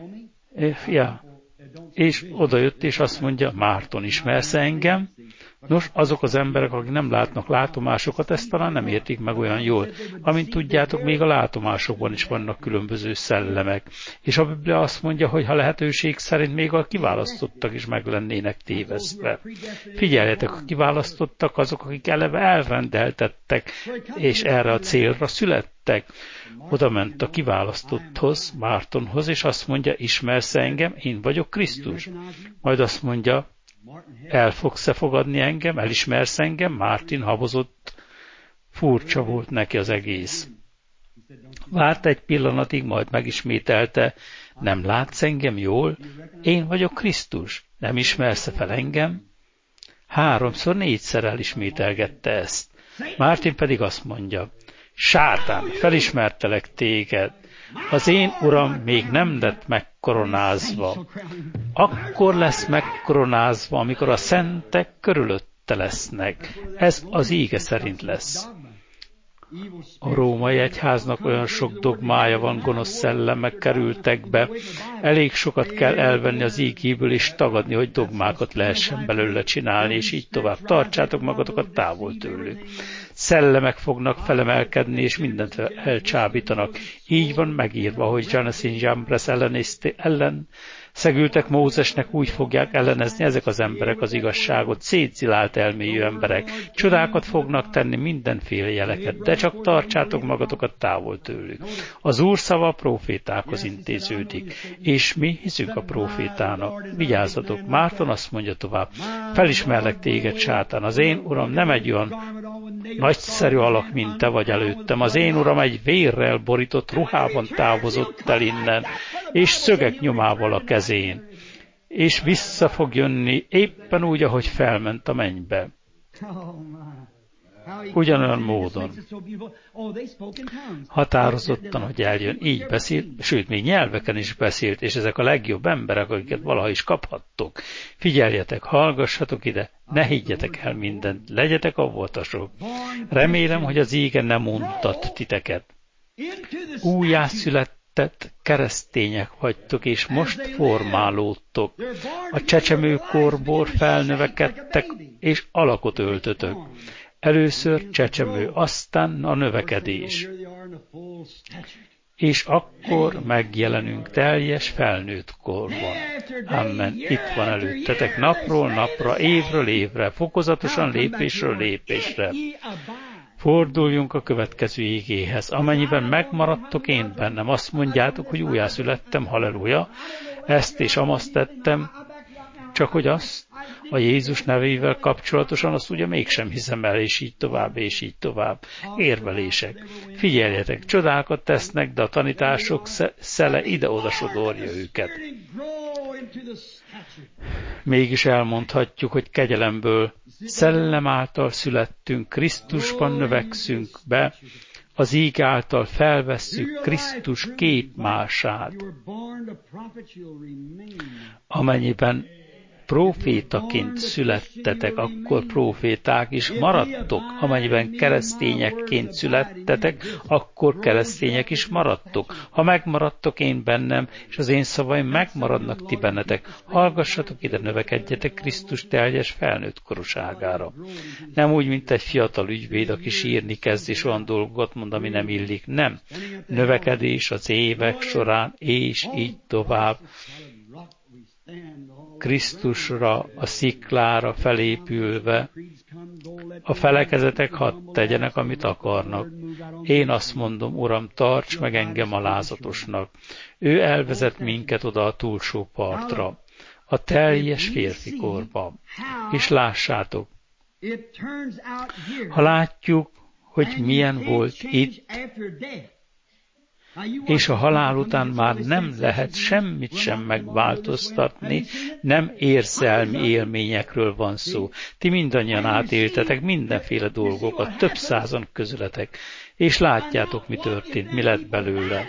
Ja. És odajött, és azt mondja, Márton, ismersz engem? Nos, azok az emberek, akik nem látnak látomásokat, ezt talán nem értik meg olyan jól. Amint tudjátok, még a látomásokban is vannak különböző szellemek. És a Biblia azt mondja, hogy ha lehetőség szerint még a kiválasztottak is meg lennének tévesztve. Figyeljetek, a kiválasztottak azok, akik eleve elrendeltettek, és erre a célra születtek. Oda ment a kiválasztotthoz, Mártonhoz, és azt mondja, ismersz engem, én vagyok Krisztus. Majd azt mondja, el fogsz-e fogadni engem, elismersz engem? Mártin habozott, furcsa volt neki az egész. Várt egy pillanatig, majd megismételte, nem látsz engem jól? Én vagyok Krisztus, nem ismersz fel engem? Háromszor, négyszer elismételgette ezt. Mártin pedig azt mondja, sátán, felismertelek téged. Az én uram még nem lett megkoronázva. Akkor lesz megkoronázva, amikor a szentek körülötte lesznek. Ez az íge szerint lesz. A római egyháznak olyan sok dogmája van, gonosz szellemek kerültek be. Elég sokat kell elvenni az ígéből, és tagadni, hogy dogmákat lehessen belőle csinálni, és így tovább. Tartsátok magatokat távol tőlük. Szellemek fognak felemelkedni, és mindent elcsábítanak. Így van megírva, hogy Jannes Jambres ellen szegültek Mózesnek, úgy fogják ellenezni ezek az emberek az igazságot, szétzilált elmélyű emberek. Csodákat fognak tenni, mindenféle jeleket, de csak tartsátok magatokat távol tőlük. Az Úr szava a prófétákhoz intéződik, és mi hiszünk a prófétának. Vigyázzatok, Márton azt mondja tovább, felismerlek téged, sátán, az én uram nem egy olyan nagyszerű alak, mint te vagy előttem. Az én uram egy vérrel borított ruhában távozott el innen, és szögek nyomával a kezén, és vissza fog jönni éppen úgy, ahogy felment a mennybe. Ugyanolyan módon. Határozottan, hogy eljön, így beszélt, sőt, még nyelveken is beszélt, és ezek a legjobb emberek, akiket valaha is kaphattok. Figyeljetek, hallgassatok ide, ne higgyetek el mindent, legyetek avvatasok. Remélem, hogy az íge nem untat titeket. Újjászületett keresztények vagytok, és most formálódtok. A csecsemőkorból felnövekedtek, és alakot öltötök. Először csecsemő, aztán a növekedés. És akkor megjelenünk teljes felnőtt korban. Amen. Itt van előttetek napról napra, évről évre, fokozatosan lépésről lépésre. Forduljunk a következő igéhez. Amennyiben megmaradtok én bennem, azt mondjátok, hogy újjászülettem, halleluja, ezt és amazt tettem, csak hogy azt a Jézus nevével kapcsolatosan azt ugye mégsem hiszem el, és így tovább, és így tovább. Érvelések. Figyeljetek, csodákat tesznek, de a tanítások szele ide-oda sodorja őket. Mégis elmondhatjuk, hogy kegyelemből, szellem által születtünk, Krisztusban növekszünk be, az íg által felvesszük Krisztus képmását. Amennyiben profétaként születtetek, akkor proféták is maradtok. Amennyiben keresztényekként születtetek, akkor keresztények is maradtok. Ha megmaradtok én bennem, és az én szavaim megmaradnak ti bennetek, hallgassatok ide, növekedjetek Krisztus teljes felnőtt korúságára. Nem úgy, mint egy fiatal ügyvéd, aki sírni kezd, és olyan dolgokat mond, ami nem illik. Nem. Növekedés az évek során, és így tovább. Krisztusra, a sziklára felépülve, a felekezetek hadd tegyenek, amit akarnak. Én azt mondom, Uram, tarts meg engem alázatosnak. Ő elvezet minket oda a túlsó partra, a teljes férfikorba. És lássátok, ha látjuk, hogy milyen volt itt, és a halál után már nem lehet semmit sem megváltoztatni, nem érzelmi élményekről van szó. Ti mindannyian átéltetek mindenféle dolgokat, több százan közületek, és látjátok, mi történt, mi lett belőle.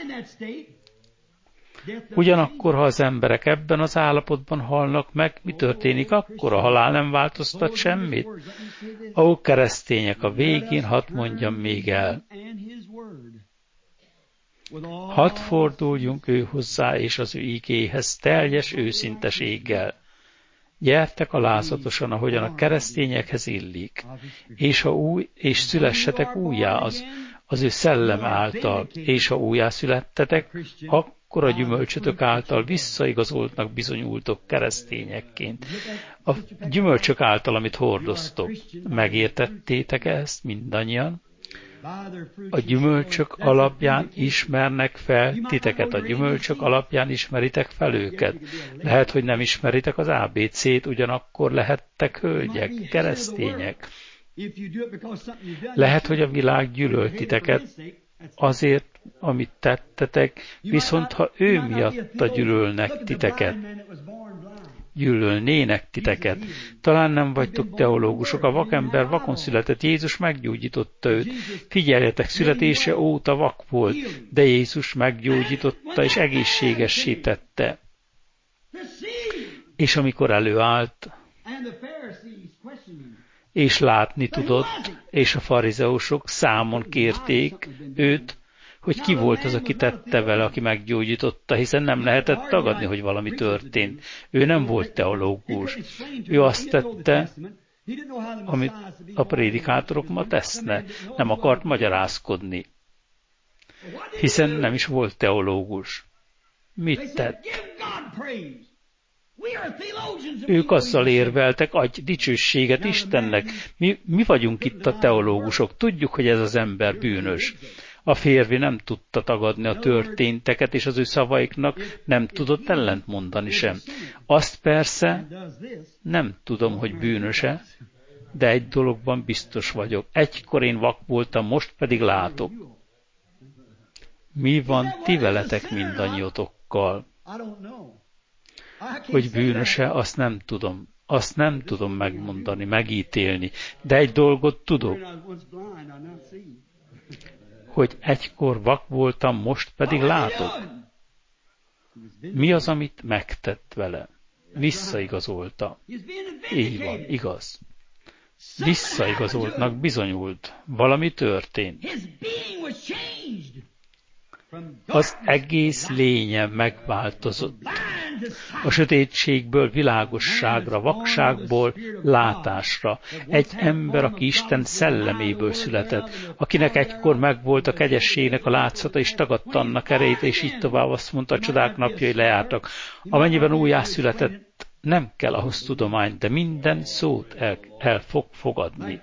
Ugyanakkor, ha az emberek ebben az állapotban halnak meg, mi történik akkor? A halál nem változtat semmit? Ó, keresztények, a végén hadd mondjam még el. Hadd forduljunk ő hozzá és az ő igéhez teljes őszinteséggel. Gyertek alázatosan, ahogyan a keresztényekhez illik, és, ha új, és szülessetek újjá az, az ő szellem által, és ha újjá születtetek, akkor a gyümölcsötök által visszaigazoltnak bizonyultok keresztényekként. A gyümölcsök által, amit hordoztok, megértettétek ezt mindannyian? A gyümölcsök alapján ismernek fel titeket, a gyümölcsök alapján ismeritek fel őket. Lehet, hogy nem ismeritek az á bé cét, ugyanakkor lehettek hölgyek, keresztények. Lehet, hogy a világ gyűlöl titeket azért, amit tettetek, viszont ha ő miatta gyűlölnek titeket, gyűlölnének titeket. Talán nem vagytok teológusok, a vakember vakon született, Jézus meggyógyította őt. Figyeljetek, születése óta vak volt, de Jézus meggyógyította és egészségessé tette. És amikor előállt, és látni tudott, és a farizeusok számon kérték őt, hogy ki volt az, aki tette vele, aki meggyógyította, hiszen nem lehetett tagadni, hogy valami történt. Ő nem volt teológus. Ő azt tette, amit a prédikátorok ma tesznek. Nem akart magyarázkodni, hiszen nem is volt teológus. Mit tett? Ők azzal érveltek, adj dicsőséget Istennek. Mi, mi vagyunk itt a teológusok, tudjuk, hogy ez az ember bűnös. A férfi nem tudta tagadni a történteket, és az ő szavaiknak nem tudott ellent mondani sem. Azt persze nem tudom, hogy bűnöse, de egy dologban biztos vagyok. Egykor én vak voltam, most pedig látok. Mi van ti veletek mindannyiótokkal? Hogy bűnöse, azt nem tudom. Azt nem tudom megmondani, megítélni. De egy dolgot tudok, hogy egykor vak voltam, most pedig látok. Mi az, amit megtett vele? Visszaigazolta. Így van, igaz. Visszaigazoltnak bizonyult. Valami történt. Az egész lénye megváltozott. A sötétségből világosságra, vakságból látásra. Egy ember, aki Isten szelleméből született, akinek egykor megvolt a kegyességnek a látszata, és tagadta annak erejét, és így tovább azt mondta, a csodák napjai lejártak. Amennyiben újjászületett, nem kell ahhoz tudomány, de minden szót el, el fog fogadni.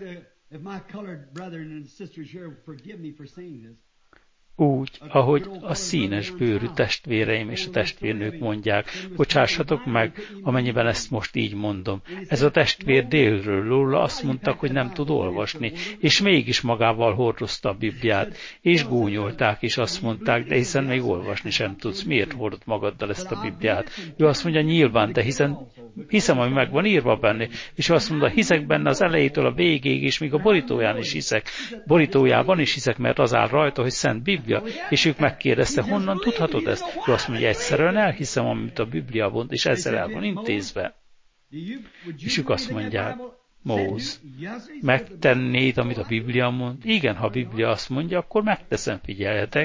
Úgy, ahogy a színes bőrű testvéreim és a testvérnők mondják, bocsássatok meg, amennyiben ezt most így mondom. Ez a testvér délről róla azt mondtak, hogy nem tud olvasni, és mégis magával hordozta a Bibliát, és gúnyolták, és azt mondták, de hiszen még olvasni sem tudsz, miért hordod magaddal ezt a Bibliát? Ő azt mondja, nyilván, de hiszen, hiszem, ami meg van írva benne, és ő azt mondja, hiszek benne az elejétől a végéig, és még a borítóján is hiszek. Borítójában is hiszek, mert az áll rajta, hogy Szent Biblia. És ők megkérdezte, honnan tudhatod ezt? Ő azt mondja, egyszerűen elhiszem, amit a Biblia mond, és ezzel el van intézve. És ők azt mondják, Móz, megtennéd, amit a Biblia mond? Igen, ha a Biblia azt mondja, akkor megteszem, figyeljetek.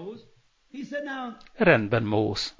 Rendben, Móz.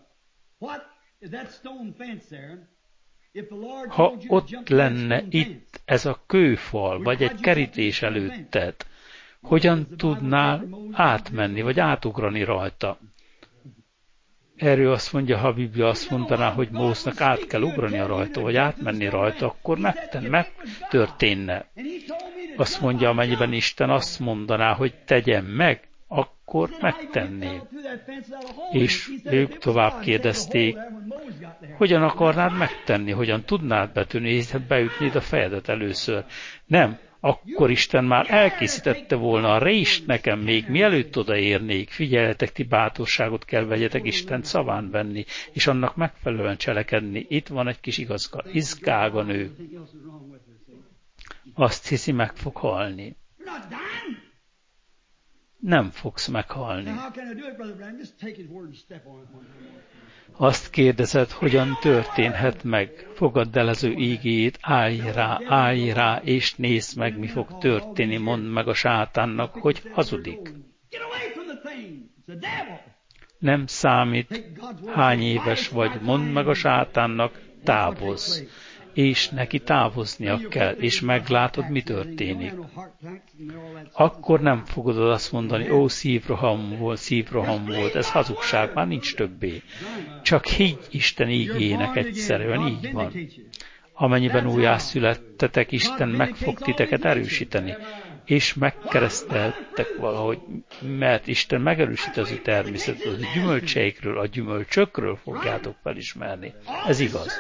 Ha ott lenne itt ez a kőfal, vagy egy kerítés előtted, hogyan tudnál átmenni, vagy átugrani rajta? Erről azt mondja, ha a Biblia azt mondaná, hogy Móznak át kell ugrani a rajta, vagy átmenni rajta, akkor megten, megtörténne. Azt mondja, amennyiben Isten azt mondaná, hogy tegyem meg, akkor megtenném. És ők tovább kérdezték, hogyan akarnád megtenni, hogyan tudnád betűnni, hiszen beütnéd a fejedet először. Nem, akkor Isten már elkészítette volna a rést nekem még, mielőtt odaérnék. Figyeljetek, ti bátorságot kell vegyetek Isten szaván venni, és annak megfelelően cselekedni. Itt van egy kis igazga, izgága nő. Azt hiszi, meg fog halni. Nem fogsz meghalni. Azt kérdezed, hogyan történhet meg. Fogadd el az ő ígéjét, állj rá, állj rá, és nézd meg, mi fog történni. Mondd meg a sátánnak, hogy hazudik. Nem számít, hány éves vagy, mondd meg a sátánnak, távozz. És neki távoznia kell, és meglátod, mi történik. Akkor nem fogod azt mondani, ó, szívroham volt, szívroham volt, ez hazugság, már nincs többé. Csak higgy Isten ígéjének egyszerűen, így van. Amennyiben újjászülettetek, Isten meg fog titeket erősíteni, és megkereszteltek valahogy, mert Isten megerősít az ő természetet, az a gyümölcseikről, a gyümölcsökről fogjátok felismerni. Ez igaz.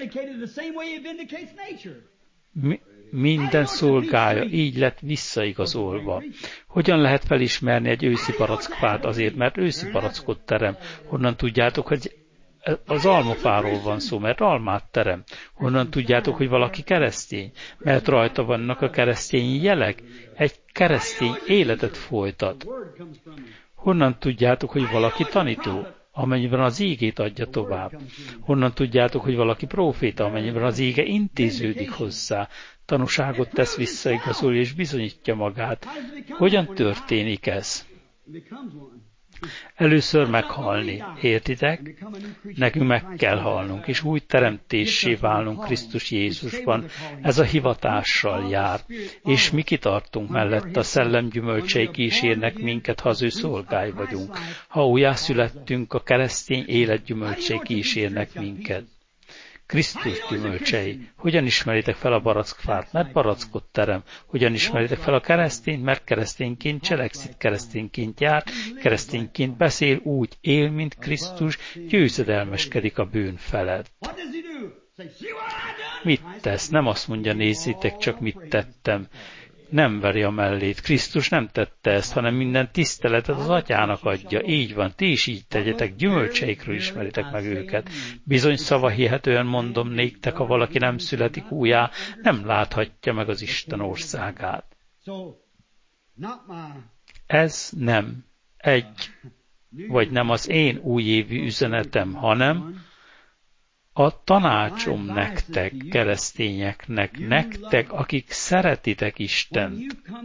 Mi, minden szolgája így lett visszaigazolva. Hogyan lehet felismerni egy őszi barackfát? Azért, mert őszi barackot terem. Honnan tudjátok, hogy az almafáról van szó, mert almát terem. Honnan tudjátok, hogy valaki keresztény? Mert rajta vannak a keresztény jelek. Egy keresztény életet folytat. Honnan tudjátok, hogy valaki tanító? Amennyiben az ígét adja tovább. Honnan tudjátok, hogy valaki próféta? Amennyiben az íge intéződik hozzá. Tanúságot tesz, visszaigazol és bizonyítja magát. Hogyan történik ez? Először meghalni, értitek? Nekünk meg kell halnunk, és új teremtéssé válnunk Krisztus Jézusban. Ez a hivatással jár, és mi kitartunk mellett, a szellem gyümölcsei kísérnek minket, ha az ő szolgái vagyunk. Ha újjászülettünk, a keresztény élet gyümölcsei kísérnek minket. Krisztus gyümölcsei. Hogyan ismeritek fel a barackfát? Mert barackot terem. Hogyan ismeritek fel a keresztényt? Mert keresztényként cselekszik, keresztényként jár, keresztényként beszél, úgy él, mint Krisztus, győzedelmeskedik a bűn felett. Mit tesz? Nem azt mondja, nézzétek csak, mit tettem. Nem veri a mellét. Krisztus nem tette ezt, hanem minden tiszteletet az atyának adja. Így van, ti is így tegyetek, gyümölcseikről ismeritek meg őket. Bizony szava hihetően mondom néktek, ha valaki nem születik újjá, nem láthatja meg az Isten országát. Ez nem egy, vagy nem az én újévi üzenetem, hanem a tanácsom nektek, keresztényeknek, nektek, akik szeretitek Istent.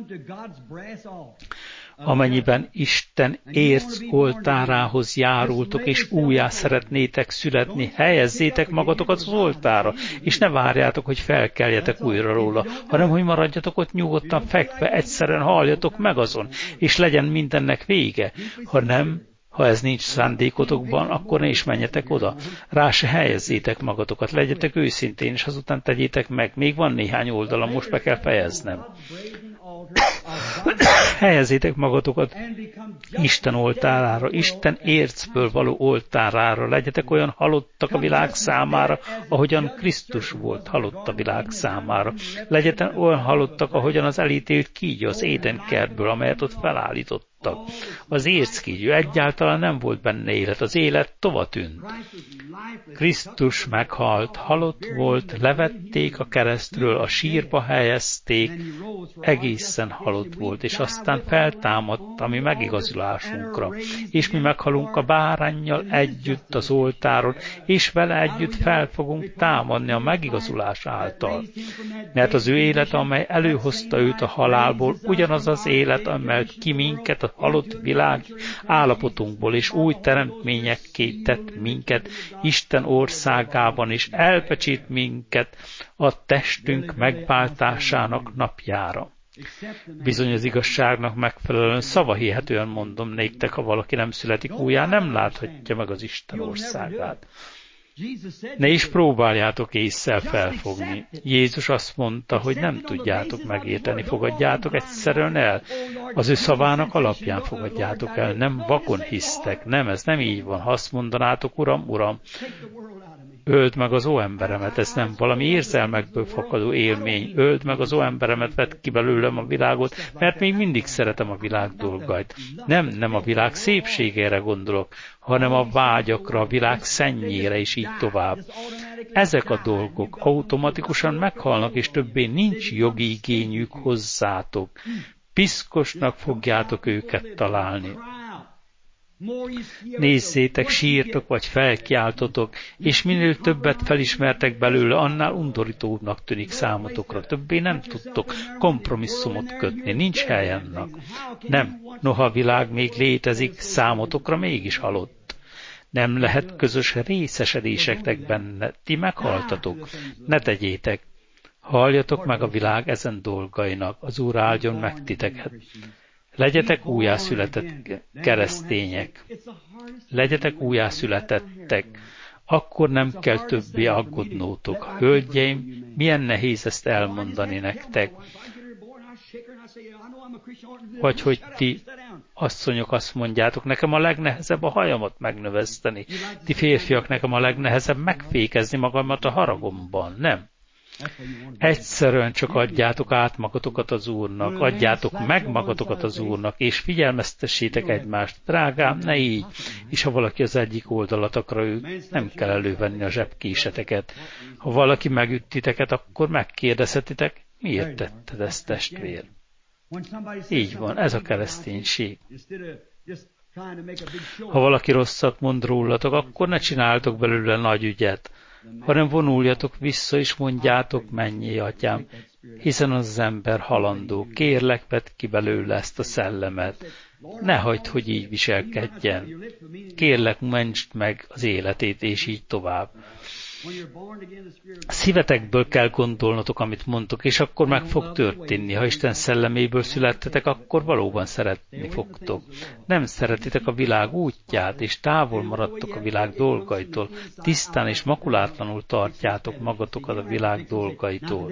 Amennyiben Isten érc oltárához járultok, és újjá szeretnétek születni, helyezzétek magatokat az oltára, és ne várjátok, hogy felkeljetek újra róla, hanem hogy maradjatok ott nyugodtan fekve, egyszerűen halljatok meg azon, és legyen mindennek vége. Ha nem, Ha ez nincs szándékotokban, akkor ne is menjetek oda. Rá se helyezzétek magatokat, legyetek őszintén, és azután tegyétek meg. Még van néhány oldala, most be kell fejeznem. Helyezzétek magatokat Isten oltárára, Isten ércből való oltárára. Legyetek olyan halottak a világ számára, ahogyan Krisztus volt halott a világ számára. Legyetek olyan halottak, ahogyan az elítélt kígyó az Édenkertből, amelyet ott felállítottak. maradtak. Az érckígyű egyáltalán nem volt benne élet, az élet tovatűnt. Krisztus meghalt, halott volt, levették a keresztről, a sírba helyezték, egészen halott volt, és aztán feltámadt a mi megigazulásunkra. És mi meghalunk a báránnyal együtt az oltáron, és vele együtt fel fogunk támadni a megigazulás által. Mert az ő élet, amely előhozta őt a halálból, ugyanaz az élet, amely ki minket a halott világ állapotunkból, és új teremtményekké tett minket Isten országában, és elpecsít minket a testünk megváltásának napjára. Bizony az igazságnak megfelelően szavahihetően mondom néktek, ha valaki nem születik újjá, nem láthatja meg az Isten országát. Ne is próbáljátok ésszel felfogni. Jézus azt mondta, hogy nem tudjátok megérteni, fogadjátok egyszerűen el. Az ő szavának alapján fogadjátok el, nem vakon hisztek. Nem, ez nem így van. Ha azt mondanátok, Uram, Uram, öld meg az óemberemet, ez nem valami érzelmekből fakadó élmény. Öld meg az óemberemet, vedd ki belőlem a világot, mert még mindig szeretem a világ dolgait. Nem, nem a világ szépségére gondolok, hanem a vágyakra, a világ szennyére, és így tovább. Ezek a dolgok automatikusan meghalnak, és többé nincs jogi igényük hozzátok. Piszkosnak fogjátok őket találni. Nézzétek, sírtok vagy felkiáltotok, és minél többet felismertek belőle, annál undorítóbbnak tűnik számotokra. Többé nem tudtok kompromisszumot kötni, nincs hely annak. Nem, noha a világ még létezik, számotokra mégis halott. Nem lehet közös részesedéseknek benne, ti meghaltatok. Ne tegyétek. Halljatok meg a világ ezen dolgainak, az Úr áldjon meg titeket. Legyetek újjászületett keresztények. Legyetek újjászületettek. Akkor nem kell többé aggódnótok. Hölgyeim, milyen nehéz ezt elmondani nektek. Vagy hogy ti, asszonyok, azt mondjátok, nekem a legnehezebb a hajamat megnöveszteni. Ti férfiak, nekem a legnehezebb megfékezni magamat a haragomban. Nem. Egyszerűen csak adjátok át magatokat az Úrnak, adjátok meg magatokat az Úrnak, és figyelmeztessétek egymást. Drágám, ne így. És ha valaki az egyik oldalat akar, ő nem kell elővenni a zsebkéseteket. Ha valaki megüt titeket, akkor megkérdezhetitek, miért tetted ezt, testvér? Így van, ez a kereszténység. Ha valaki rosszat mond rólatok, akkor ne csináltok belőle nagy ügyet, hanem vonuljatok vissza, és mondjátok, menjél, atyám, hiszen az ember halandó. Kérlek, vedd ki belőle ezt a szellemet. Ne hagyd, hogy így viselkedjen. Kérlek, mentsd meg az életét, és így tovább. Szívetekből kell gondolnotok, amit mondtok, és akkor meg fog történni. Ha Isten szelleméből születtetek, akkor valóban szeretni fogtok. Nem szeretitek a világ útját, és távol maradtok a világ dolgaitól. Tisztán és makulátlanul tartjátok magatokat a világ dolgaitól.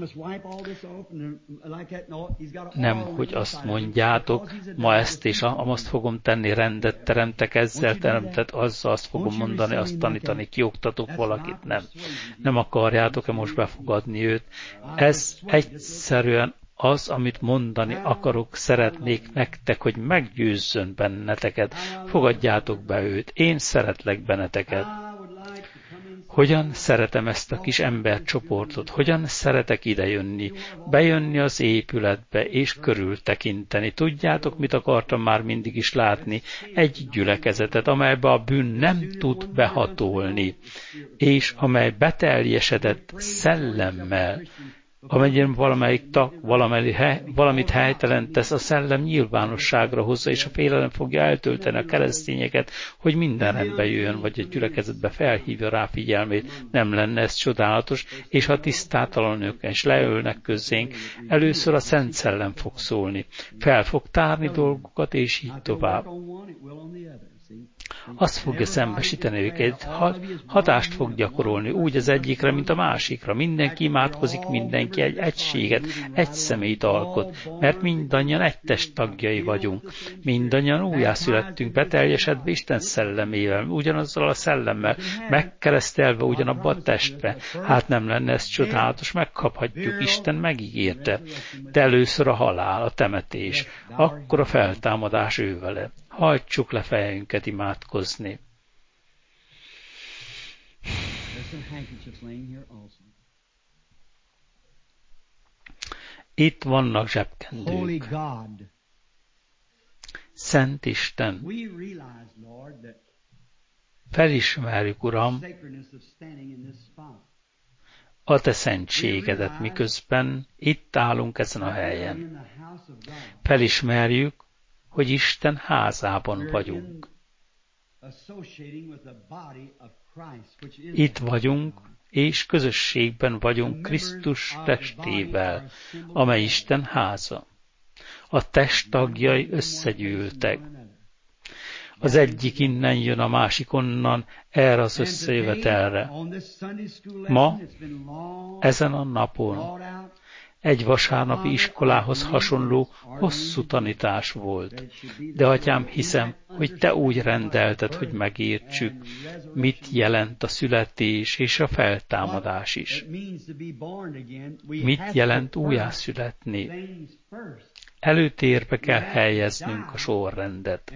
Nem, hogy azt mondjátok, ma ezt és azt fogom tenni, rendet teremtek, ezzel teremtett, azzal azt fogom mondani, azt tanítani, kioktatok valakit. Nem. Nem akarjátok-e most befogadni őt? Ez egyszerűen az, amit mondani akarok, szeretnék nektek, hogy meggyőzzön benneteket. Fogadjátok be őt. Én szeretlek benneteket. Hogyan szeretem ezt a kis embercsoportot? Hogyan szeretek idejönni? Bejönni az épületbe és körültekinteni. Tudjátok, mit akartam már mindig is látni? Egy gyülekezetet, amelybe a bűn nem tud behatolni, és amely beteljesedett szellemmel. Amennyiben valamelyik tag valamelyik hely, valamit helytelen tesz, a szellem nyilvánosságra hozza, és a félelem fogja eltölteni a keresztényeket, hogy minden rendbe jöjjön, vagy a gyülekezetbe felhívja rá figyelmét. Nem lenne ez csodálatos, és ha tisztátalanok is leölnek közénk, először a Szent Szellem fog szólni. Fel fog tárni dolgokat, és így tovább. azt fogja szembesíteni őket, ha hatást fog gyakorolni úgy az egyikre, mint a másikra. Mindenki imádkozik, mindenki egy egységet, egy személyt alkot, mert mindannyian egy test tagjai vagyunk. Mindannyian újjászülettünk, beteljesedve Isten szellemével, ugyanazzal a szellemmel, megkeresztelve ugyanabba a testbe. Hát nem lenne ez csodálatos, megkaphatjuk, Isten megígérte. De először a halál, a temetés, akkor a feltámadás ő vele. Hajtsuk le fejünket imádkozni. Itt vannak zsebkendők. Szent Isten, felismerjük, Uram, a Te szentségedet, miközben itt állunk ezen a helyen. Felismerjük, hogy Isten házában vagyunk. Itt vagyunk, és közösségben vagyunk Krisztus testével, amely Isten háza. A test tagjai összegyűltek. Az egyik innen jön, a másik onnan, erre az összejövetelre. Ma, ezen a napon, egy vasárnapi iskolához hasonló hosszú tanítás volt. De, Atyám, hiszem, hogy Te úgy rendelted, hogy megértsük, mit jelent a születés és a feltámadás is. Mit jelent újjászületni? Előtérbe kell helyeznünk a sorrendet.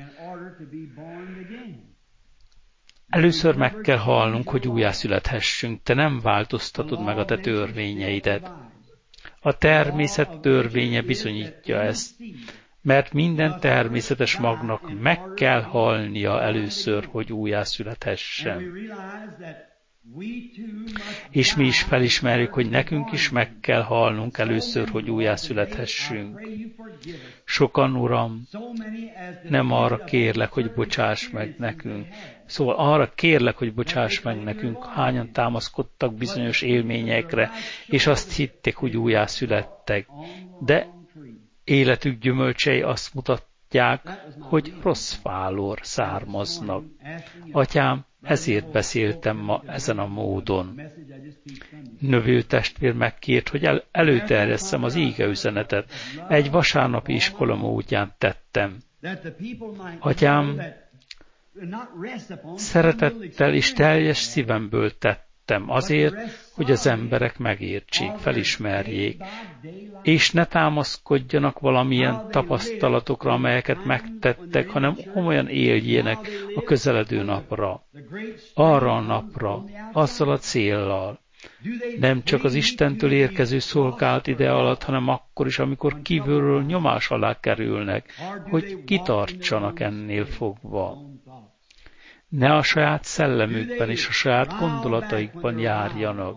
Először meg kell halnunk, hogy újjászülethessünk. Te nem változtatod meg a Te törvényeidet. A természet törvénye bizonyítja ezt, mert minden természetes magnak meg kell halnia először, hogy újjászülethessen. És mi is felismerjük, hogy nekünk is meg kell halnunk először, hogy újjászülethessünk. Sokan, Uram, nem arra kérlek, hogy bocsáss meg nekünk. Szóval arra kérlek, hogy bocsáss meg nekünk, hányan támaszkodtak bizonyos élményekre, és azt hitték, hogy újjászülettek. De életük gyümölcsei azt mutatják, hogy rossz fálor származnak. Atyám, ezért beszéltem ma ezen a módon. Növőtestvér megkért, hogy el, előterjesszem az íge üzenetet. Egy vasárnapi iskola módján tettem. Atyám, szeretettel és teljes szívemből tettem azért, hogy az emberek megértsék, felismerjék, és ne támaszkodjanak valamilyen tapasztalatokra, amelyeket megtettek, hanem komolyan éljének a közeledő napra, arra a napra, azzal a céllal. Nem csak az Istentől érkező szolgálat ide alatt, hanem akkor is, amikor kívülről nyomás alá kerülnek, hogy kitartsanak ennél fogva. Ne a saját szellemükben és a saját gondolataikban járjanak.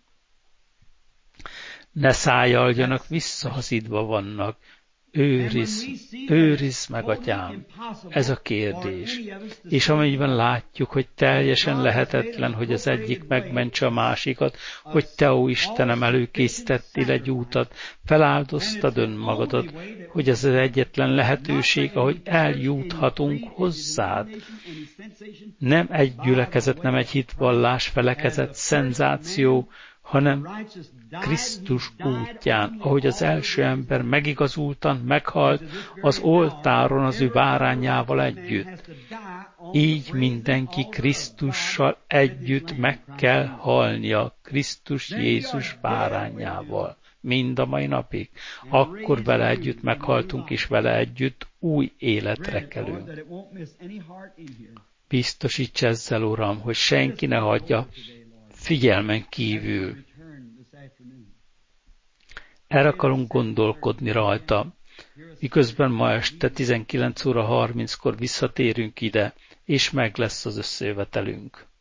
Ne szájaljanak vissza, ha szidva vannak. Őrizd, őrizd meg, Atyám, ez a kérdés. És amennyiben látjuk, hogy teljesen lehetetlen, hogy az egyik megmentse a másikat, hogy Te, ó Istenem, előkészítettél egy útat, feláldoztad önmagadat, hogy ez az egyetlen lehetőség, ahogy eljuthatunk hozzád. Nem egy gyülekezet, nem egy hitvallás, felekezet, szenzáció, hanem Krisztus útján, ahogy az első ember megigazultan meghalt az oltáron az ő bárányával együtt. Így mindenki Krisztussal együtt meg kell halnia, Krisztus Jézus bárányával, mind a mai napig. Akkor vele együtt meghaltunk, és vele együtt új életre kelünk. Biztosíts ezzel, Uram, hogy senki ne hagyja figyelmen kívül. Erre akarunk gondolkodni rajta, miközben ma este tizenkilenc óra harminckor visszatérünk ide, és meg lesz az összejövetelünk.